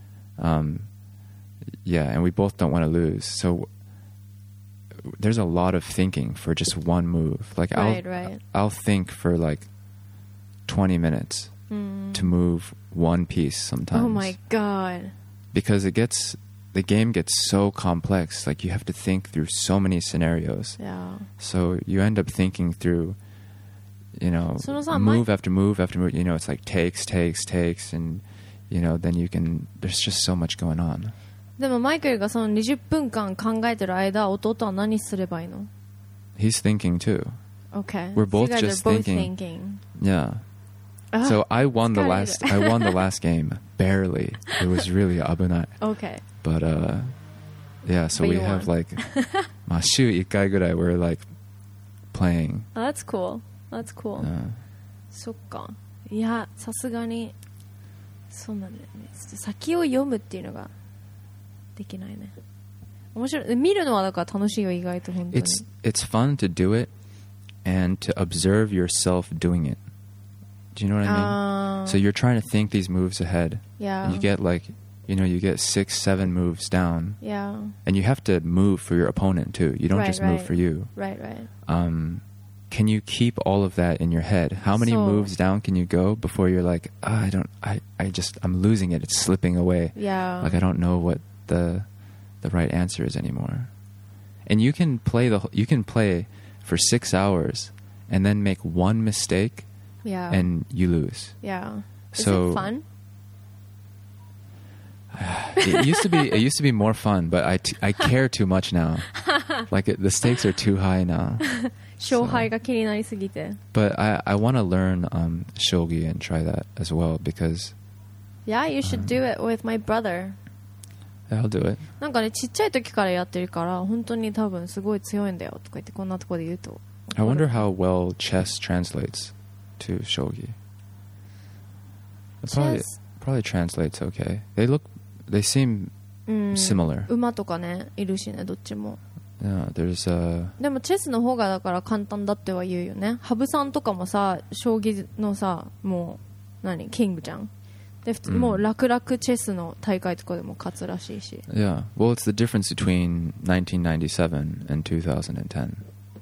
Yeah, and we both don't want to lose, so there's a lot of thinking for just one move. Like Right. I'll think for like 20 minutes to move one piece sometimes. Oh my god. Because the game gets so complex. Like you have to think through so many scenarios. Yeah. So you end up thinking through, So it's not move after move after move. It's like takes, and then there's just so much going on. でもマイケルがその20分間考えてる間弟は何すればいいの He's thinking too. Okay. We're both So you guys just are both thinking. Yeah. So I won the last game barely. It was really abunai. Okay. But yeah, so But we you have won. like 週1回ぐらい we're like playing. Oh, that's cool. That's cool. そっか。いや、さすがにそうなんだよね。先を読むっていうのができないね。面白い。見るのはだから楽しいよ意外と本当に。 It's fun to do it and to observe yourself doing it. Do you know what I mean? So you're trying to think these moves ahead. Yeah. And you get like, you get 6-7 moves down. Yeah. And you have to move for your opponent too. You don't just move for you. Right. Can you keep all of that in your head? How many moves down can you go before you're like, I'm losing it. It's slipping away. Yeah. Like I don't know what the right answer is anymore. And you can play for 6 hours and then make one mistake. Yeah. And you lose. Yeah. Is So, it fun? It used to be more fun, but I care too much now. Like the stakes are too high now. 勝敗が気になりすぎて。 But I want to learn shogi and try that as well because. Yeah, you should do it with my brother. I'll do it. なんかねちっちゃい時からやってるから本当に多分すごい強いんだよとか言ってこんなとこで言うと。 I wonder how well chess translates to shogi. It probably translates okay. They seem similar. 馬とかねいるしねどっちも。 Yeah, でもチェスの方がだから簡単だっては言うよね。羽生さんとかもさ将棋のさもうキングじゃん。で普通もう楽々チェスの大会とかでも勝つらしいし。 Yeah, well, it's the difference between 1997 and 2010.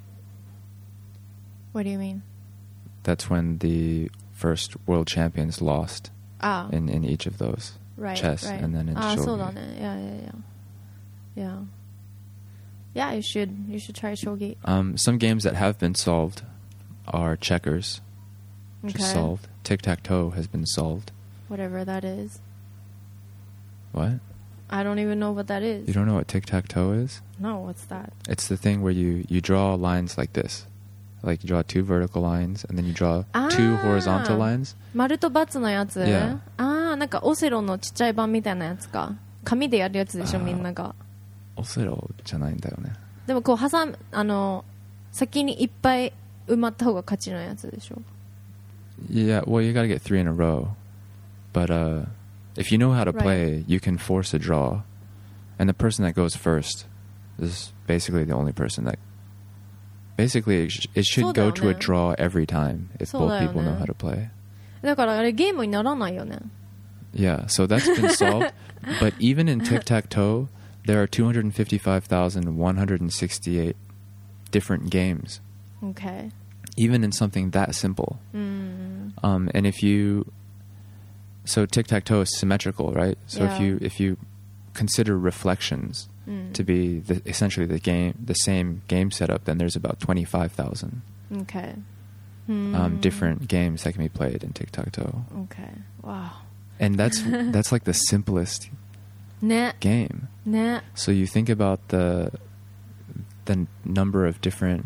What do you mean? That's when the first world champions lost in each of those. Right, chess right. and then in shogi. そうだね。いや。 Yeah, you should try shogi. Some games that have been solved are checkers, which is solved. Tic-tac-toe has been solved. Whatever that is. What? I don't even know what that is. You don't know what tic-tac-toe is? No, what's that? It's the thing where you draw lines like this. Like you draw 2 vertical lines and then you draw 2 horizontal lines. 丸と×のやつ、 Yeah. なんかオセロのちっちゃい版みたいなやつか。紙でやるやつでしょ、みんなが。 オセロじゃないんだよね。 でもこう先にいっぱい埋まった方が勝ちのやつでしょ。 Yeah, well, you got to get 3 in a row. But if you know how to play, you can force a draw. And the person that goes first is basically the only person that... Basically, it should go to a draw every time if both people know how to play. だからあれゲームにならないよね。 Yeah, so that's been solved. But even in tic-tac-toe, there are 255,168 different games. Okay. Even in something that simple. And if you... So tic-tac-toe is symmetrical, right? So if you consider reflections to be essentially the same game setup, then there's about 25,000 Okay. different games that can be played in tic-tac-toe. Okay. Wow. And that's like the simplest ね。 game. ね。 So you think about the number of different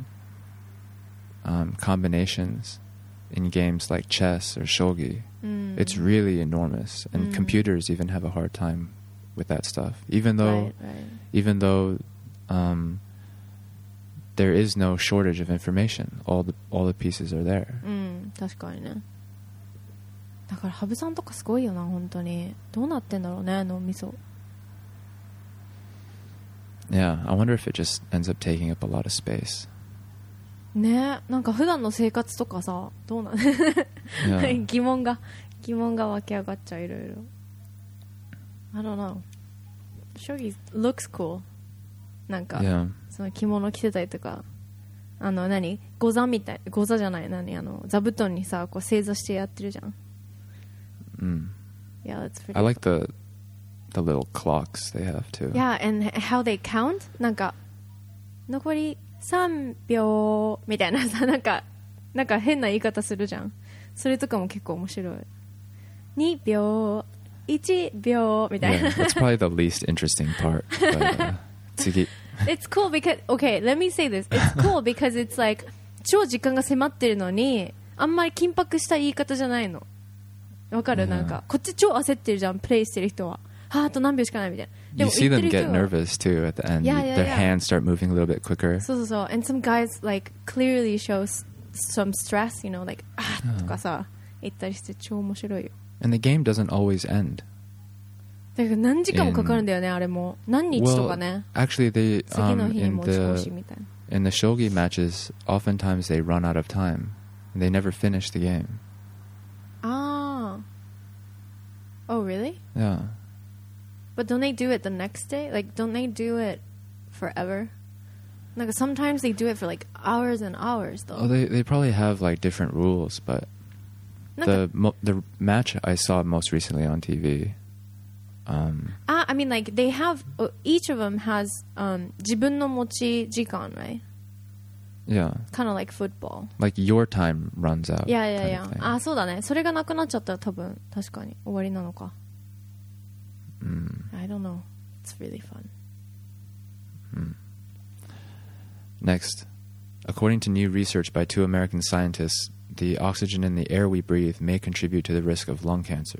combinations in games like chess or shogi. It's really enormous, and computers even have a hard time with that stuff. Even though there is no shortage of information, all the pieces are there. 確かにね。だから羽生さんとかすごいよな、本当に。どうなってんだろうね、脳みそ。 Yeah, I wonder if it just ends up taking up a lot of space. ね、なんか普段の生活とかさ、どうなん Yeah. 疑問が湧き上がっちゃう、いろいろ。I don't know. Shogi looks cool. なんか、 Yeah. その着物着てたりとか、ゴザみたい、ゴザじゃない、座布団にさ、こう正座してやってるじゃん。Yeah, that's pretty. I like the little clocks they have too. Yeah, and how they count? なんか残り3秒みたいなさ、なんか変な言い方するじゃん。それとかも結構面白い。2秒、1秒みたいな。 Yeah, that's probably the least interesting part. But, It's cool because, okay, let me say this. It's cool because it's like 超時間が迫ってるのに、あんまり緊迫した言い方じゃないの。わかる？なんかこっち超焦ってるじゃん、プレイしてる人は。あと何秒しかないみたいな。 You see them get nervous too at the end. Their hands start moving a little bit quicker. そう。And some guys like clearly show some stress, you know, like とかさ言ったりして超面白いよ。 And the game doesn't always end. だから何時間もかかるんだよね、あれも。何日とかね。 Actually, they 次の日に持ち越しみたいな。 in the shogi matches, oftentimes they run out of time. And they never finish the game. Oh, really? Yeah. But don't they do it the next day? Like, don't they do it forever? Like, sometimes they do it for like hours and hours, though. Oh, they probably have like different rules, but the match I saw most recently on TV. I mean, like they have each of them has 自分の持ち時間, right? Yeah. Kind of like football. Like your time runs out. Yeah. あ、そうだね。それがなくなっちゃったら多分確かに終わりなのか。I don't know. It's really fun. Next, according to new research by 2 American scientists, the oxygen in the air we breathe may contribute to the risk of lung cancer.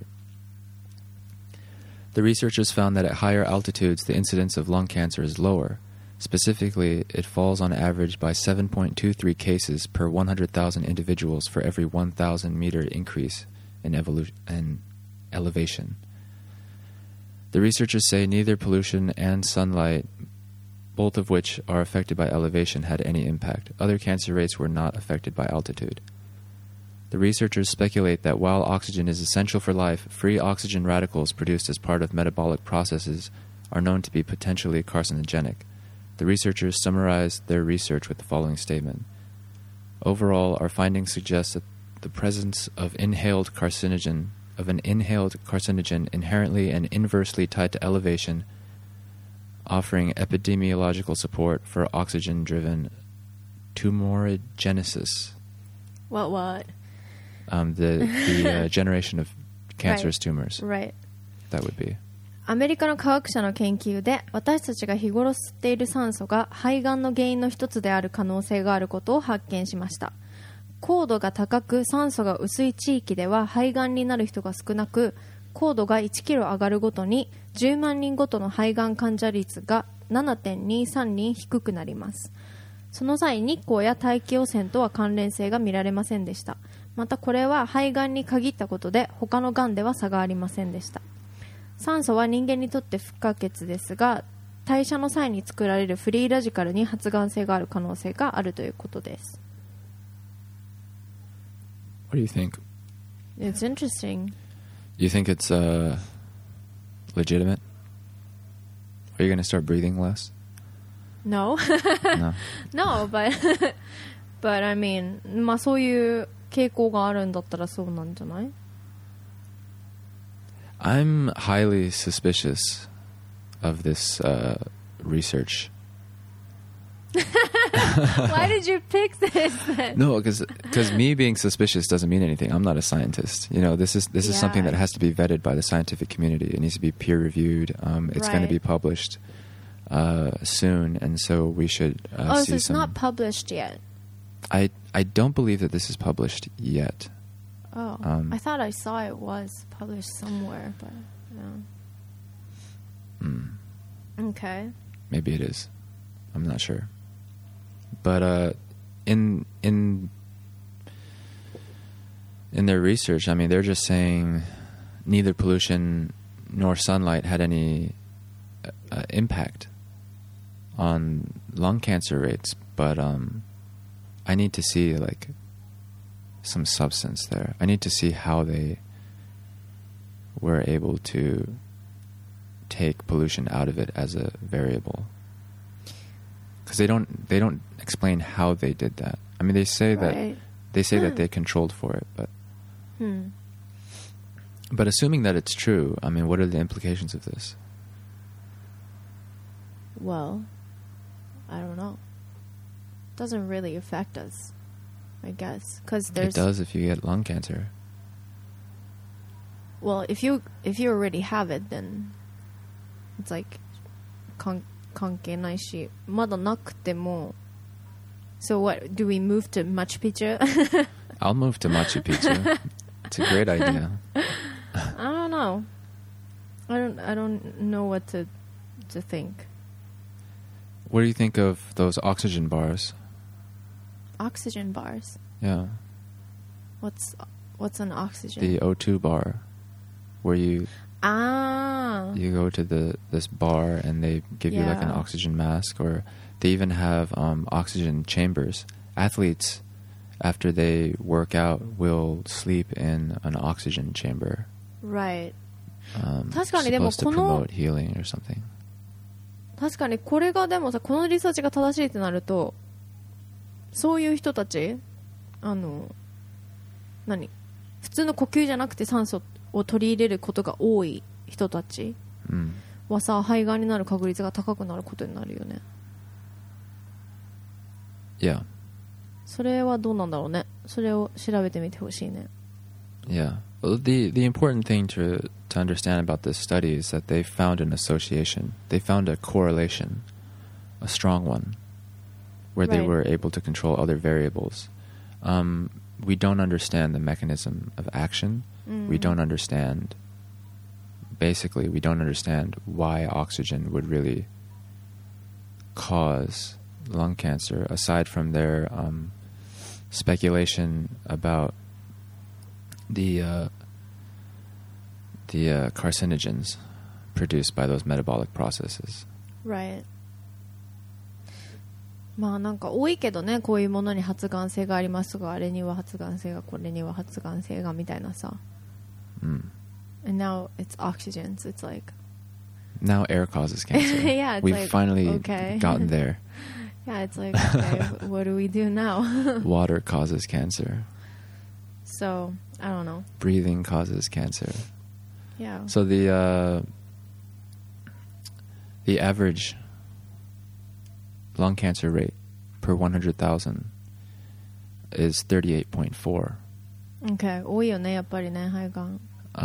The researchers found that at higher altitudes, the incidence of lung cancer is lower. Specifically, it falls on average by 7.23 cases per 100,000 individuals for every 1,000 meter increase in elevation. The researchers say neither pollution and sunlight, both of which are affected by elevation, had any impact. Other cancer rates were not affected by altitude. The researchers speculate that while oxygen is essential for life, free oxygen radicals produced as part of metabolic processes are known to be potentially carcinogenic. The researchers summarized their research with the following statement. Overall, our findings suggest that the presence of an inhaled carcinogen inherently and inversely tied to elevation offering epidemiological support for oxygen-driven tumorigenesis. What? The generation of cancerous tumors. Right. That would be. アメリカの科学者の研究で私たちが日頃吸っている酸素が肺がんの原因の一つである可能性があることを発見しました。高度が高く酸素が薄い地域では肺がんになる人が少なく、高度が1キロ上がるごとに10万人ごとの肺がん患者率が 7.23 人低くなります。その際、日光や大気汚染とは関連性が見られませんでした。またこれは肺がんに限ったことで他のがんでは差がありませんでした。酸素は人間にとって不可欠ですが、代謝の際に作られるフリーラジカルに発がん性がある可能性があるということです。 What do you think? It's interesting. You think it's legitimate? Are you going to start breathing less? No. No. No, but I mean, まあそういう傾向があるんだったらそうなんじゃない？ I'm highly suspicious of this research. Why did you pick this then? No, because me being suspicious doesn't mean anything. I'm not a scientist. You know, this is something that has to be vetted by the scientific community. It needs to be peer reviewed. It's going to be published soon, and so we should see so it's not published yet. I don't believe that this is published yet. Oh, I thought I saw it was published somewhere, but no. Okay. Maybe it is. I'm not sure. But in their research, I mean, they're just saying neither pollution nor sunlight had any impact on lung cancer rates. But I need to see like some substance there. I need to see how they were able to take pollution out of it as a variable. Because they don't explain how they did that. I mean, they say that they controlled for it, but assuming that it's true, I mean, what are the implications of this? Well, I don't know. Doesn't really affect us, I guess, because It does if you get lung cancer. Well, if you already have it, then it's like 関係ないし、まだなくても。So what? Do we move to Machu Picchu? I'll move to Machu Picchu. It's a great idea. I don't know. I don't know what to think. What do you think of those oxygen bars? Oxygen bars. Yeah. What's an oxygen? The O2 bar, where you go to this bar and they give you like an oxygen mask, or they even have oxygen chambers. Athletes, after they work out, will sleep in an oxygen chamber. Right. 確かにでもsupposed to promote healing or something. 確かにこれがでもさ、このリサーチが正しいってなると、そういう人たち普通の呼吸じゃなくて酸素を取り入れることが多い人たちはさ、肺がんになる確率が高くなることになるよね。 Yeah. それはどうなんだろうね。それを調べてみてほしいね。 Yeah. Well, the important thing to understand about this study is that they found an association. They found a correlation, a strong one, where they were able to control other variables. We don't understand the mechanism of action. We don't understand. Basically, we don't understand why oxygen would really cause lung cancer, aside from their speculation about the carcinogens produced by those metabolic processes. Right. まあなんか多いけどね、こういうものに発がん性がありますが、あれには発がん性が、これには発がん性がみたいなさ。And now it's oxygen, so it's like now air causes cancer. Yeah, it's We've like, finally okay. gotten there. Yeah, it's like, okay, what do we do now? Water causes cancer. So, I don't know. Breathing causes cancer. Yeah. So the average lung cancer rate per 100,000 is 38.4. Okay. 多いよね、やっぱりね、肺がん。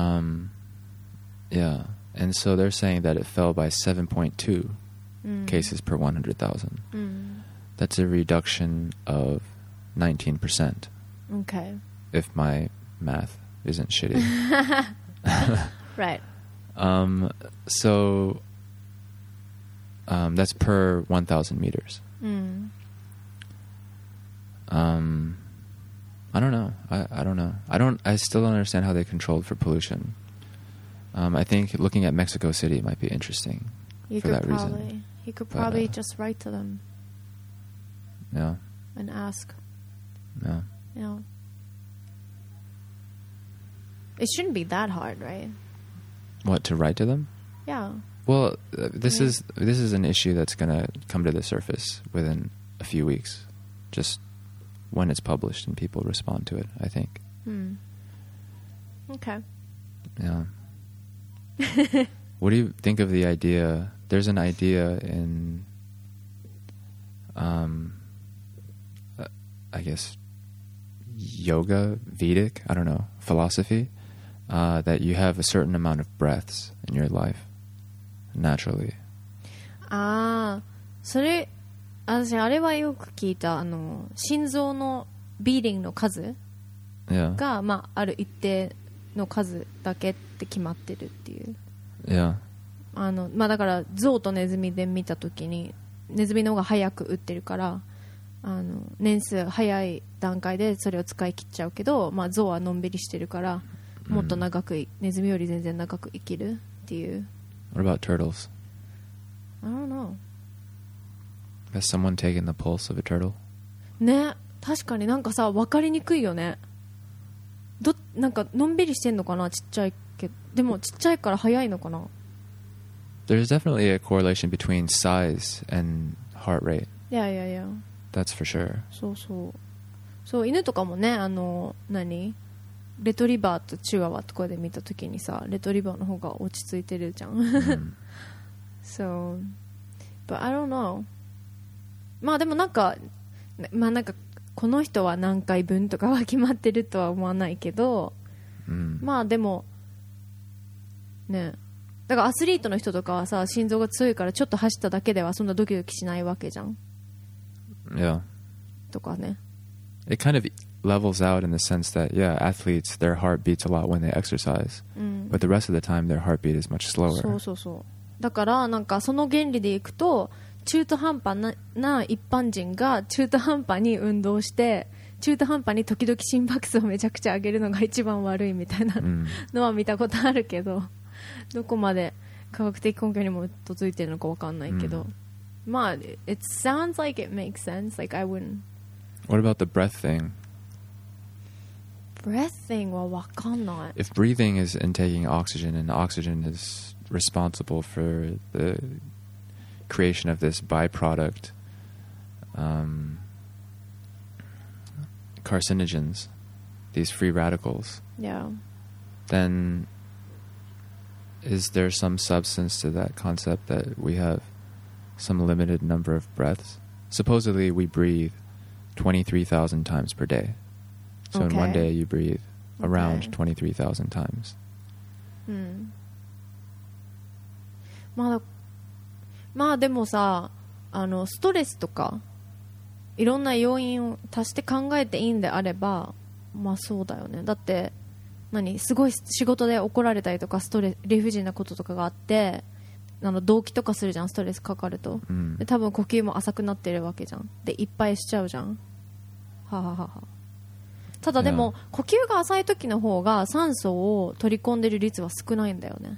Yeah. And so they're saying that it fell by 7.2 cases per 100,000. That's a reduction of 19%. Okay. If my math isn't shitty. Right. So that's per 1,000 meters. I don't know. I don't know. I still don't understand how they controlled for pollution. I think looking at Mexico City might be interesting for that reason. You could probably just write to them. Yeah. And ask. Yeah. Yeah. It shouldn't be that hard, right? What, to write to them? Yeah. Well, this is an issue that's going to come to the surface within a few weeks, just when it's published and people respond to it, I think. Okay. Yeah. What do you think of the idea? There's an idea in, I guess, yoga, Vedic, I don't know, philosophy, that you have a certain amount of breaths in your life, naturally. それ、私あれはよく聞いた、心臓のビーディングの数 Yeah. が、まあ、ある一定の数だけって決まってるっていう。 Yeah. まあ、だから象とネズミで見たときにネズミの方が早く打ってるから年数早い段階でそれを使い切っちゃうけど、まあ、象はのんびりしてるからもっと長く、ネズミより全然長く生きるっていう。 What about turtles? I don't know. Has someone taken the pulse of a turtle? ね、確かになんかさ分かりにくいよね。なんかのんびりしてんのかな、ちっちゃいけど。でもちっちゃいから早いのかな。 There's definitely a correlation between size and heart rate. いやいやいや。 That's for sure. そうそう。そう、犬とかもね、何レトリバーとチワワとかで見たときにさ、レトリバーの方が落ち着いてるじゃん。So, but I don't know. まあでもなんか、まあなんか、この人は何回分とかは決まってるとは思わないけど、まあでも、ね。だからアスリートの人とかはさ、心臓が強いからちょっと走っただけではそんなドキドキしないわけじゃん。 Yeah. とかね。 It kind of levels out in the sense that, yeah, athletes, their heart beats a lot when they exercise. But the rest of the time, their heartbeat is much slower. そうそうそう。だからなんかその原理でいくと、中途半端な一般人が中途半端に運動して中途半端に時々心拍数をめちゃくちゃ上げるのが一番悪いみたいなのは見たことあるけど、どこまで科学的根拠にも基づいてるのか分かんないけど、まあ it sounds like it makes sense. Like I wouldn't. What about the breath thing? Breath thing は分かんない。 If breathing is intaking oxygen and oxygen is responsible for the creation of this byproduct, carcinogens, these free radicals, Yeah. then is there some substance to that concept that we have some limited number of breaths? Supposedly we breathe 23,000 times per day. So in one day you breathe around 23,000 times. まあでもさ、ストレスとかいろんな要因を足して考えていいんであれば、まあそうだよね。だってすごい仕事で怒られたりとか理不尽なこととかがあって、動悸とかするじゃん、ストレスかかると、で多分呼吸も浅くなってるわけじゃん。でいっぱいしちゃうじゃん。はははは。ただでも、呼吸が浅い時の方が酸素を取り込んでる率は少ないんだよね。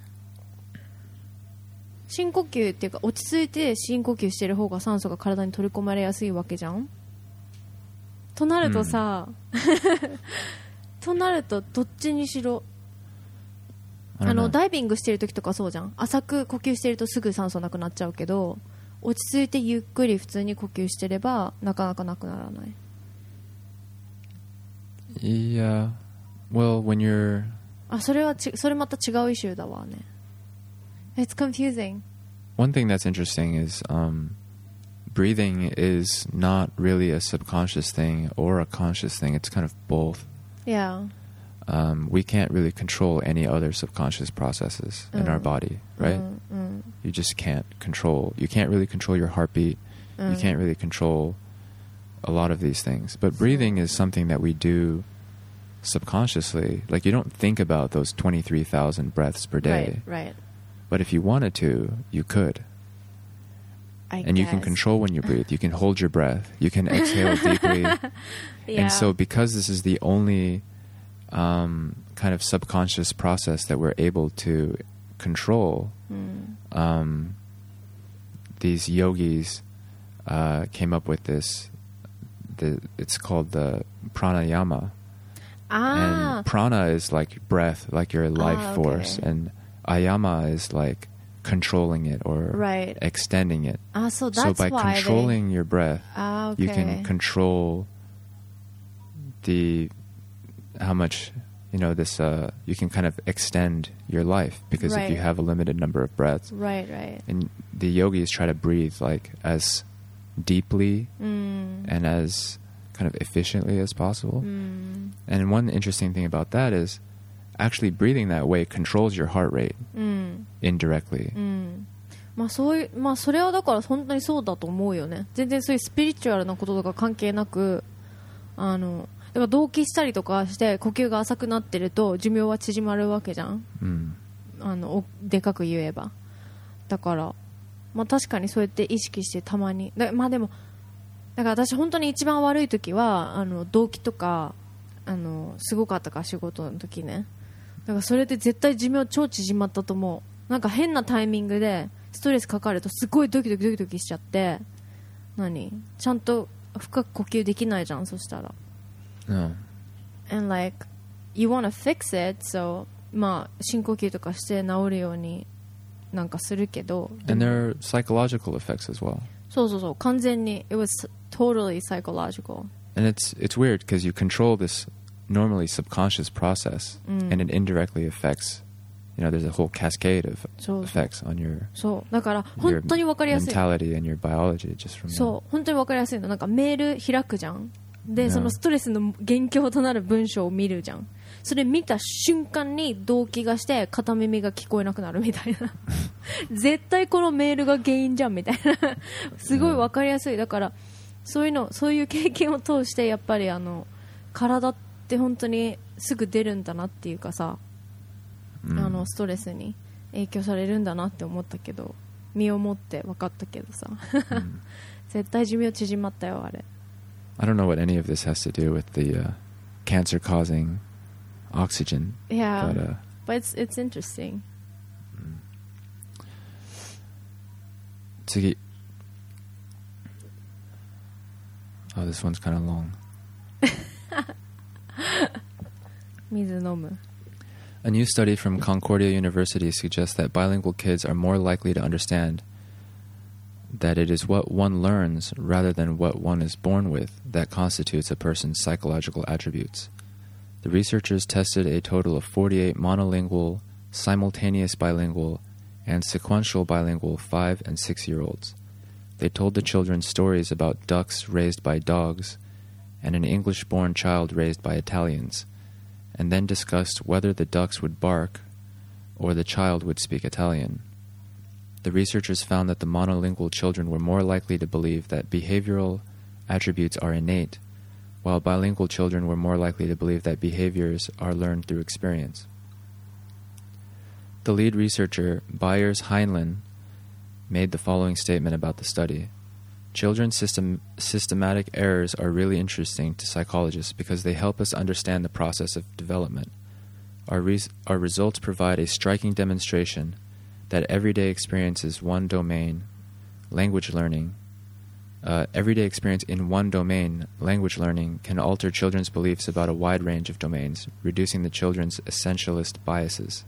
深呼吸っていうか落ち着いて深呼吸してる方が酸素が体に取り込まれやすいわけじゃん。となるとさ、となるとどっちにしろダイビングしてる時とかそうじゃん。浅く呼吸してるとすぐ酸素なくなっちゃうけど、落ち着いてゆっくり普通に呼吸してればなかなかなくならない。 Yeah. Well, when you're... それまた違うイシューだわね。It's confusing. One thing that's interesting is breathing is not really a subconscious thing or a conscious thing. It's kind of both. Yeah. We can't really control any other subconscious processes in our body, right? You just can't control. You can't really control your heartbeat. You can't really control a lot of these things. But breathing is something that we do subconsciously. Like, you don't think about those 23,000 breaths per day. Right. But if you wanted to, you could. And you can control when you breathe. You can hold your breath. You can exhale deeply. Yeah. And so because this is the only kind of subconscious process that we're able to control, these yogis came up with this. It's called the pranayama. And prana is like breath, like your life force. And ayama is like controlling it or extending it. So that's by why controlling your breath, you can control how much, you can kind of extend your life, because if you have a limited number of breaths. Right. And the yogis try to breathe like as deeply and as kind of efficiently as possible. And one interesting thing about that is actually breathing that way controls your heart rate indirectly. それはだから本当にそうだと思うよね。全然そういうスピリチュアルなこととか関係なく、だから同期したりとかして呼吸が浅くなってると寿命は縮まるわけじゃん。でかく言えば。だから、確かにそうやって意識してたまに。でもだから私本当に一番悪い時は動悸とかすごかったから仕事の時ね。だからそれで絶対寿命超縮まったと思う。なんか変なタイミングでストレスかかるとすごいドキドキしちゃって、ちゃんと深く呼吸できないじゃん、そしたら。And like you want to fix it, so 深呼吸とかして治るようになんかするけど。 And there are psychological effects as well. そう完全に it was totally psychological. And it's weird because you control this normally subconscious process, and it indirectly affects, there's a whole cascade of effects on your だから本当に分かりやすい mentality and your biology just from 本当に分かりやすいの。なんかメール開くじゃん。で、そのストレスの元凶となる文章を見るじゃん。それ見た瞬間に動悸がして片耳が聞こえなくなるみたいな絶対このメールが原因じゃんみたいなすごい分かりやすい。だからそういう経験を通してやっぱり体って本当にすぐ出るんだなっていうかさ、ストレスに影響されるんだなって思ったけど、身をもって分かったけどさ絶対寿命縮まったよあれ。 I don't know what any of this has to do with the cancer causing oxygen. Yeah, but it's interesting. 次. Oh, this one's kind of long. 水飲む。 A new study from Concordia University suggests that bilingual kids are more likely to understand that it is what one learns rather than what one is born with that constitutes a person's psychological attributes. The researchers tested a total of 48 monolingual, simultaneous bilingual, and sequential bilingual 5- and 6-year-olds. They told the children stories about ducks raised by dogs and an English-born child raised by Italians, and then discussed whether the ducks would bark or the child would speak Italian. The researchers found that the monolingual children were more likely to believe that behavioral attributes are innate, while bilingual children were more likely to believe that behaviors are learned through experience. The lead researcher, Byers Heinlein, made the following statement about the study. Children's systematic errors are really interesting to psychologists because they help us understand the process of development. Our results provide a striking demonstration that everyday experience in one domain, language learning, can alter children's beliefs about a wide range of domains, reducing the children's essentialist biases.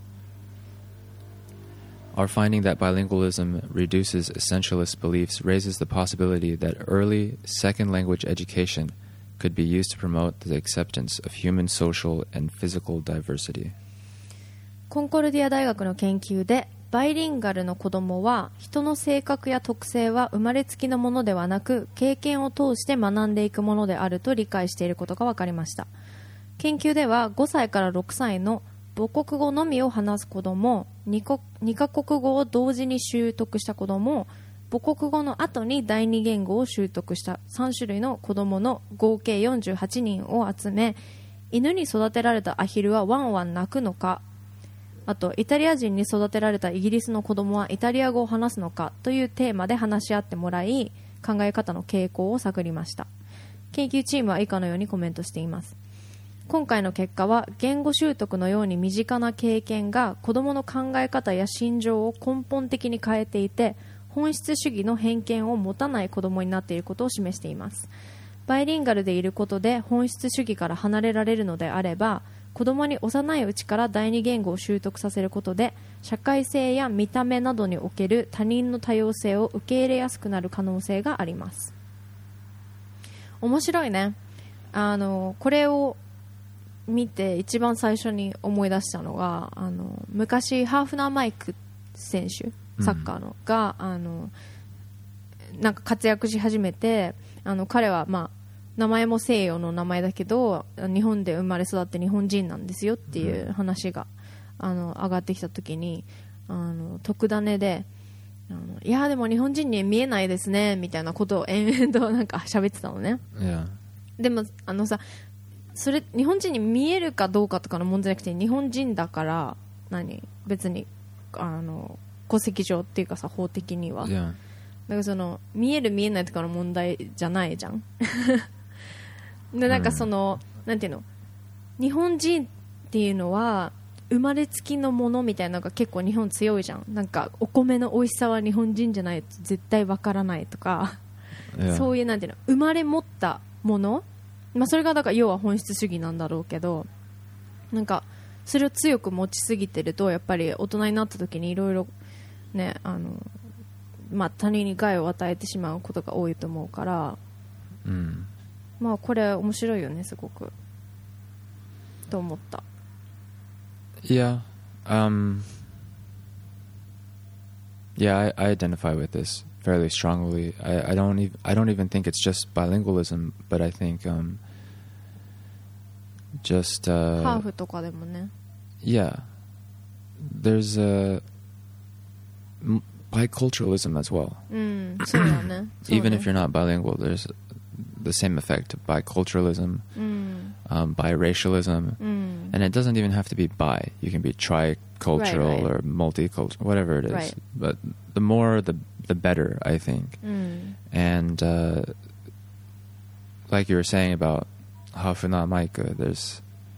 Our finding that bilingualism reduces essentialist beliefs raises the possibility that early second language education could be used to promote the acceptance of human social and physical diversity. コンコルディア大学の研究でバイリンガルの子供は人の性格や特性は生まれつきのものではなく経験を通して学んでいくものであると理解していることが分かりました。研究では5歳から6歳の母国語のみを話す子供、2カ国語を同時に習得した子供、母国語の後に第二言語を習得した3種類の子供の合計48人を集め、犬に育てられたアヒルはワンワン鳴くのか、あとイタリア人に育てられたイギリスの子供はイタリア語を話すのかというテーマで話し合ってもらい、考え方の傾向を探りました。研究チームは以下のようにコメントしています。今回の結果は言語習得のように身近な経験が子供の考え方や心情を根本的に変えていて、本質主義の偏見を持たない子供になっていることを示しています。バイリンガルでいることで本質主義から離れられるのであれば、子供に幼いうちから第二言語を習得させることで社会性や見た目などにおける他人の多様性を受け入れやすくなる可能性があります。面白いね。これを見て一番最初に思い出したのが、昔ハーフナー・マイク選手、サッカーのがなんか活躍し始めて、彼は名前も西洋の名前だけど日本で生まれ育って日本人なんですよっていう話が上がってきた時に、特ダネでいやでも日本人に見えないですねみたいなことを延々となんか喋ってたのね。 Yeah. でもさ、それ日本人に見えるかどうかとかの問題じゃなくて、日本人だから別に戸籍上っていうかさ、法的には、 Yeah. だから見える見えないとかの問題じゃないじゃんでなんかなんていうの、日本人っていうのは生まれつきのものみたいなのが結構日本強いじゃん。なんかお米の美味しさは日本人じゃないと絶対わからないとか、 Yeah. そういうなんていうの、生まれ持ったもの、それがだから要は本質主義なんだろうけど、なんかそれを強く持ちすぎてるとやっぱり大人になった時にいろいろね、他人に害を与えてしまうことが多いと思うから、これ面白いよね、すごくと思った。 Yeah. Yeah, I identify with this fairly strongly. I don't even think it's just bilingualism, but I think just ハーフとかでもね。 Yeah. There's biculturalism as well. そうだね。 Even if you're not bilingual, there's the same effect. Biculturalism, biracialism, and it doesn't even have to be bi. You can be tricultural or multicultural, whatever it is. Right. But the more, the better, I think. And like you were saying about Hafuna Maika, there's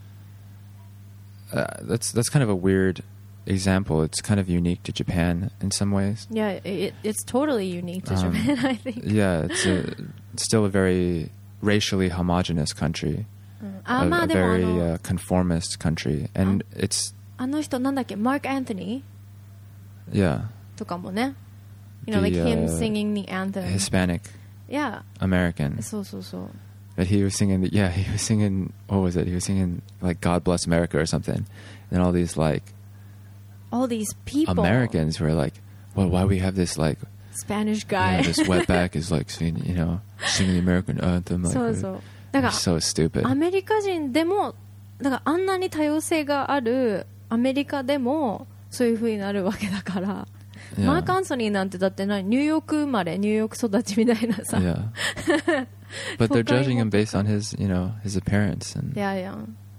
that's kind of a weird example. It's kind of unique to Japan in some ways. Yeah, it's totally unique to Japan, I think. Yeah, it's still a very racially homogenous country. A very conformist country. And it's... あの人なんだっけ、Mark Anthony? Yeah. とかもね。You know, like him singing the anthem. Hispanic. Yeah. American. そうそうそう。 But he was singing, he was singing, what was it? He was singing like God Bless America or something. And all these people, Americans were like, well, why we have this like Spanish guy, this wetback is like singing, singing the American anthem. Like, そうそう。だから so stupid. アメリカ人でもだからあんなに多様性があるアメリカでもそういう風になるわけだから。 Yeah. マーク・アンソニーなんてだってニューヨーク生まれニューヨーク育ちみたいなさ。 Yeah. But they're judging him based on his, his appearance and yeah.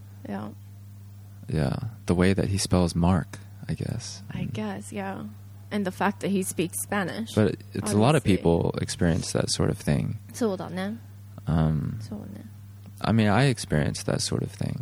The way that he spells Mark, I guess. Yeah. And the fact that he speaks Spanish. But it's a lot of people experience that sort of thing. そうだね。そうね。 I mean, I experienced that sort of thing.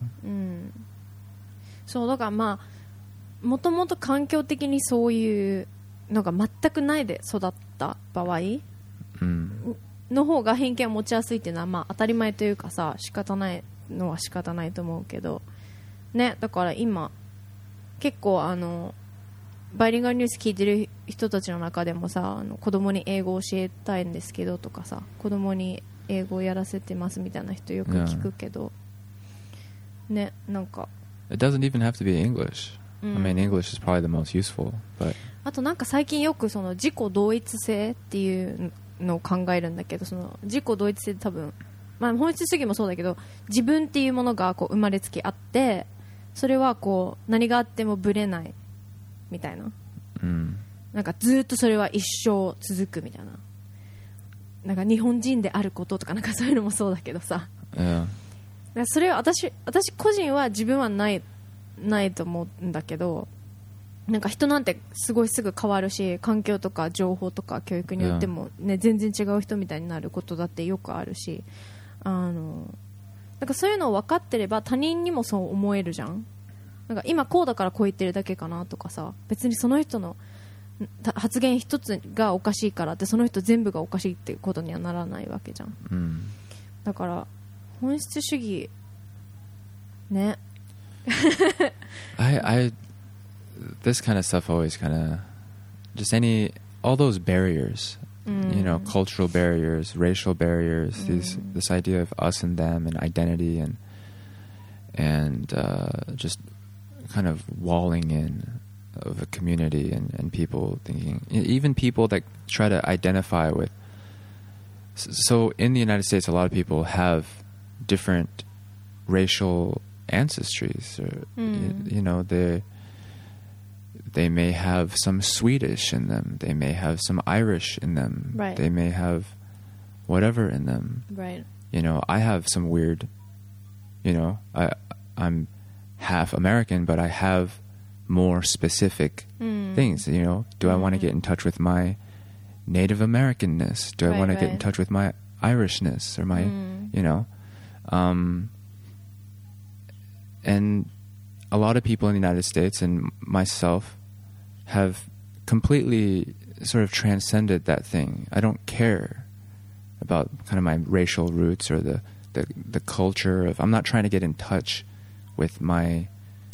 そうだからもともと環境的にそういうのが全くないで育った場合の方が偏見を持ちやすいっていうのは当たり前というかさ、仕方ないのは仕方ないと思うけどね。だから今結構バイリンガルニュース聞いてる人たちの中でもさ、子供に英語を教えたいんですけどとかさ、子供に英語をやらせてますみたいな人よく聞くけど、ね、なんか It doesn't even have to be English. I mean, English is probably the most useful, but あとなんか最近よくその自己同一性っていうのを考えるんだけど、その自己同一性って多分、まあ、本質主義もそうだけど、自分っていうものがこう生まれつきあって、それはこう何があってもブレないみたいな、なんかずっとそれは一生続くみたいな、なんか日本人であることとかなんかそういうのもそうだけどさ、それは私個人は自分はないと思うんだけど、なんか人なんてすごいすぐ変わるし、環境とか情報とか教育によっても、ね、全然違う人みたいになることだってよくあるし、なんかそういうのを分かってれば他人にもそう思えるじゃん。なんか今こうだからこう言ってるだけかなとかさ、別にその人の発言一つがおかしいからってその人全部がおかしいっていうことにはならないわけじゃん、だから本質主義ね This kind of stuff always kind of just all those barriers, you know, cultural barriers, racial barriers, this idea of us and them and identity and just kind of walling in of a community and people thinking, even people that try to identify with. So in the United States, a lot of people have different racial ancestries, or, you know, they may have some Swedish in them, they may have some Irish in them, right. They may have whatever in them, right. You know, I have some weird, you know, I'm half American, but I have more specific things, you know. Do I want to get in touch with my Native Americanness? Do I want to get in touch with my Irishness or my, you know, and a lot of people in the United States and myself have completely sort of transcended that thing. I don't care about kind of my racial roots or the culture of, I'm not trying to get in touch with my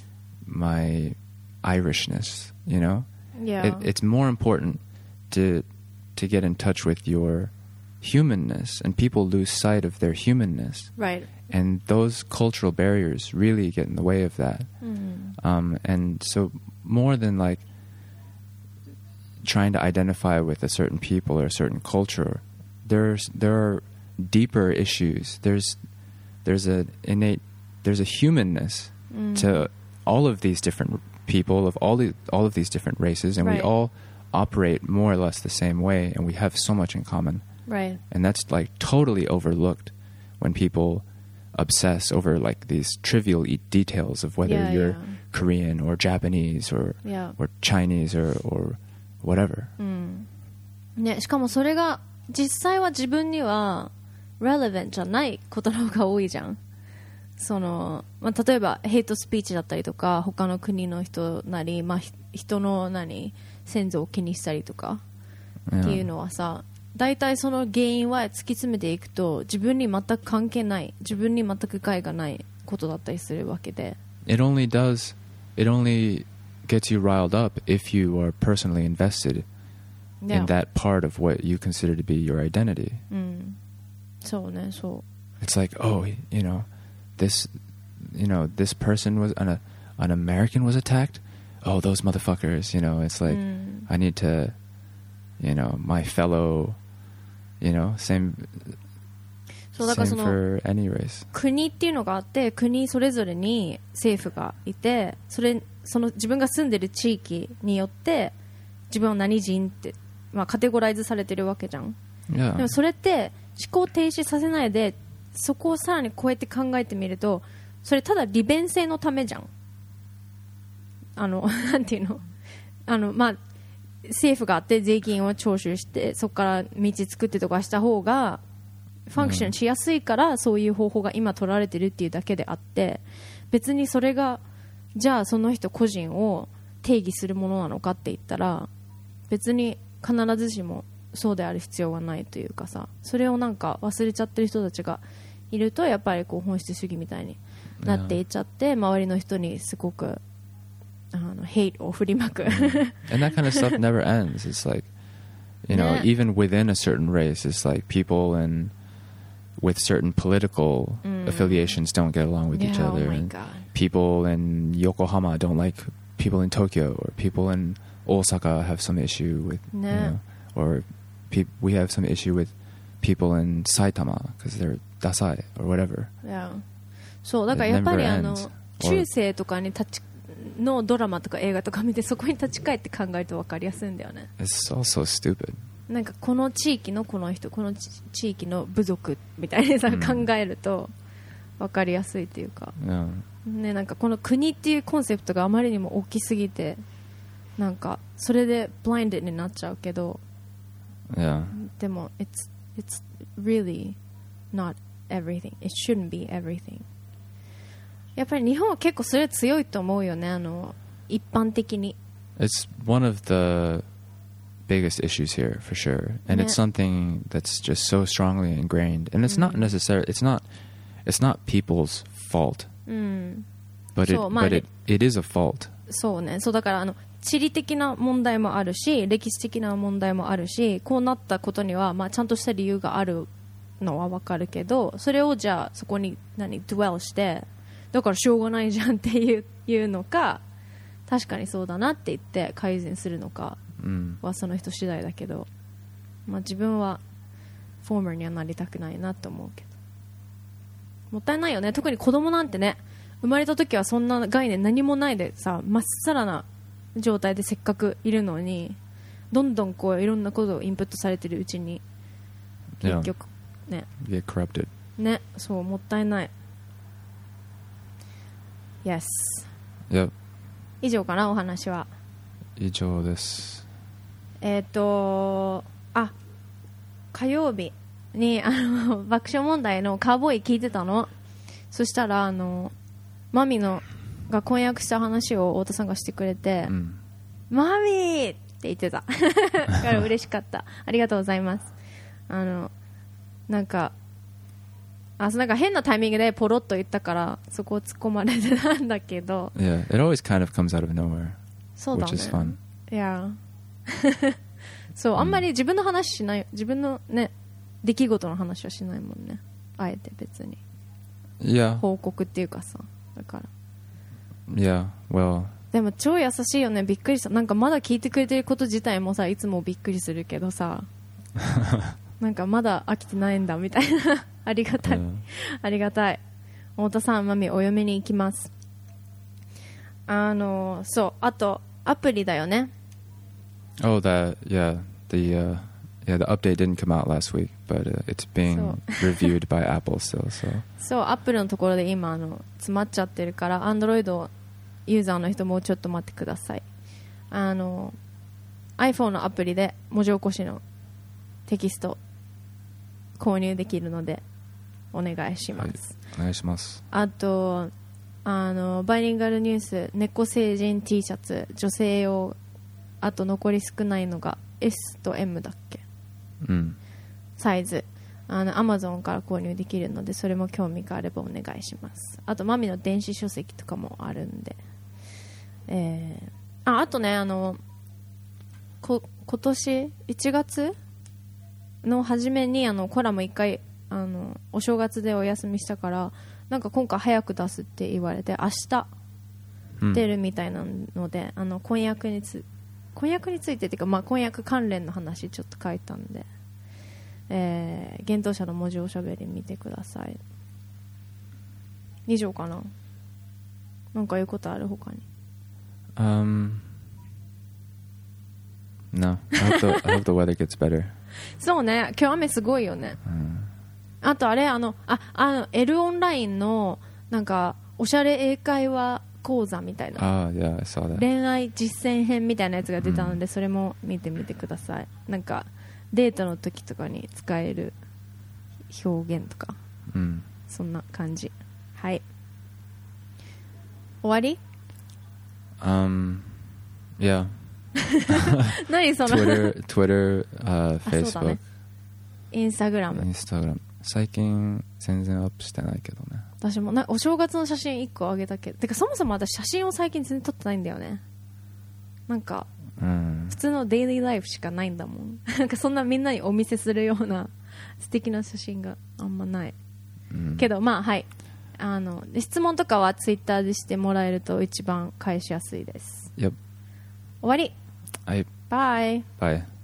Irishness, you know? Yeah. It's more important to get in touch with your humanness, and people lose sight of their humanness. Right. And those cultural barriers really get in the way of that. And so more than like trying to identify with a certain people or a certain culture, there are deeper issues. There's a humanness to all of these different people of all of these different races, and we all operate more or less the same way, and we have so much in common. Right. And that's like totally overlooked when people obsess over like these trivial details of whether you're Korean or Japanese or Chinese or whatever. ね、しかもそれが実際は自分には relevant じゃないことの方が多いじゃん。その、まあ、例えばヘイトスピーチだったりとか、他の国の人なり、まあ、人の先祖を気にしたりとかっていうのはさ、大体その原因は突き詰めていくと自分に全く関係ない、自分に全く害がないことだったりするわけで。 It only gets you riled up if you are personally invested in that part of what you consider to be your identity. そうね、そう。 It's like, oh, you know, this person was an American was attacked. Oh, those motherfuckers, you know. It's like I need to, you know, my fellow, you know, same そうだからその for any race. 国っていうのがあって、国それぞれに政府がいて、その自分が住んでる地域によって自分は何人って、まあ、カテゴライズされてるわけじゃん。 Yeah. でもそれって思考停止させないで、そこをさらに超えて考えてみると、それただ利便性のためじゃん。なんていうの、まあ政府があって税金を徴収してそこから道作ってとかした方がファンクションしやすいから、そういう方法が今取られてるっていうだけであって、別にそれがじゃあその人個人を定義するものなのかって言ったら、別に必ずしもそうである必要はないというかさ、それをなんか忘れちゃってる人たちがいると、やっぱりこう本質主義みたいになっていっちゃって、周りの人にすごくヘイトを振りまく。 And that kind of stuff never ends. It's like, you know, even within a certain race, it's like people with certain political affiliations don't get along with each other. Oh my and God. People in Yokohama don't like people in Tokyo or people in Osaka have some issue with, you know, or we have some issue with people in Saitama because they're dasai or whatever. Yeah. そうだからやっぱり中世とかにのドラマとか映画とか見てそこに立ち返って考えると分かりやすいんだよね。 It's also stupid. なんかこの地域のこの人、この地域の部族みたいにさ、考えると分かりやすいっていうか、ね、なんかこの国っていうコンセプトがあまりにも大きすぎてなんかそれでブラインドになっちゃうけど、でも it's really not everything. It shouldn't be everything. やっぱり日本は結構それ強いと思うよね、一般的に。 It's one of the biggest issues here for sure, and it's something that's just so strongly ingrained. And it's not necessarily it's not people's fault, but it is a fault. そうね、そうだから地理的な問題もあるし、歴史的な問題もあるし、こうなったことにはちゃんとした理由があるのは分かるけど、それをじゃあそこにdwell してだからしょうがないじゃんっていうのか、確かにそうだなって言って改善するのかはその人次第だけど、自分はフォーマーにはなりたくないなと思うけど、もったいないよね。特に子供なんてね、生まれた時はそんな概念何もないでさ、まっさらな状態でせっかくいるのに、どんどんこういろんなことをインプットされてるうちに結局ね、 get corrupted. ね、そうもったいない。Yes. Yep. 以上かな、お話は。 以上です。 火曜日に爆笑問題のカーボーイ聞いてたの。そしたらマミのが婚約した話を太田さんがしてくれて、マミーって言ってただから嬉しかった。ありがとうございます。なんか変なタイミングでポロッと言ったからそこを突っ込まれてたんだけど、 Yeah, it always kind of comes out of nowhere. そうだね。 Which is fun. Yeah. そう、あんまり自分の話しない、自分のね出来事の話はしないもんね、あえて別に。 Yeah. 報告っていうかさ、だから。 Yeah, well. でも超優しいよね、びっくりした。なんかまだ聞いてくれてること自体もさ、いつもびっくりするけどさなんかまだ飽きてないんだみたいなありがたい、ありがたい。太田さん、マミお嫁に行きます。そう、あとアプリだよね。 Oh, the update didn't come out last week, but it's being reviewed by Apple still. So そう、アップルのところで今詰まっちゃってるから、Android ユーザーの人もうちょっと待ってください。iPhone のアプリで文字起こしのテキスト購入できるのでお願いします。 お願いします。 あとバイリンガルニュース猫成人 T シャツ女性用、あと残り少ないのが S と M だっけ、サイズAmazon から購入できるので、それも興味があればお願いします。あとマミの電子書籍とかもあるんで、あとね今年1月の初めにコラム1回お正月でお休みしたから、なんか今回早く出すって言われて明日出るみたいなので、婚約についてっていうか、婚約関連の話ちょっと書いたんで、幻冬舎の文字おしゃべり見てください。以上かな。なんか言うことある他に。 No, I hope the weather gets better. そうね、今日雨すごいよね。あとあれL オンラインのなんかおしゃれ英会話講座みたいな、 yeah, I saw that. 恋愛実践編みたいなやつが出たので、それも見てみてください。なんかデートの時とかに使える表現とか、そんな感じ。はい、終わり ？Yeah. 何その Twitter, Facebook、 インスタグラム。 最近全然アップしてないけどね。 私もお正月の写真1個あげたけど、てかそもそも私写真を最近全然撮ってないんだよね。なんか、普通のデイリーライフしかないんだもんなんかそんなみんなにお見せするような素敵な写真があんまない、けどはい、質問とかはツイッターでしてもらえると一番返しやすいです。 Yep. 終わり。 はい。 バイ。 Bye.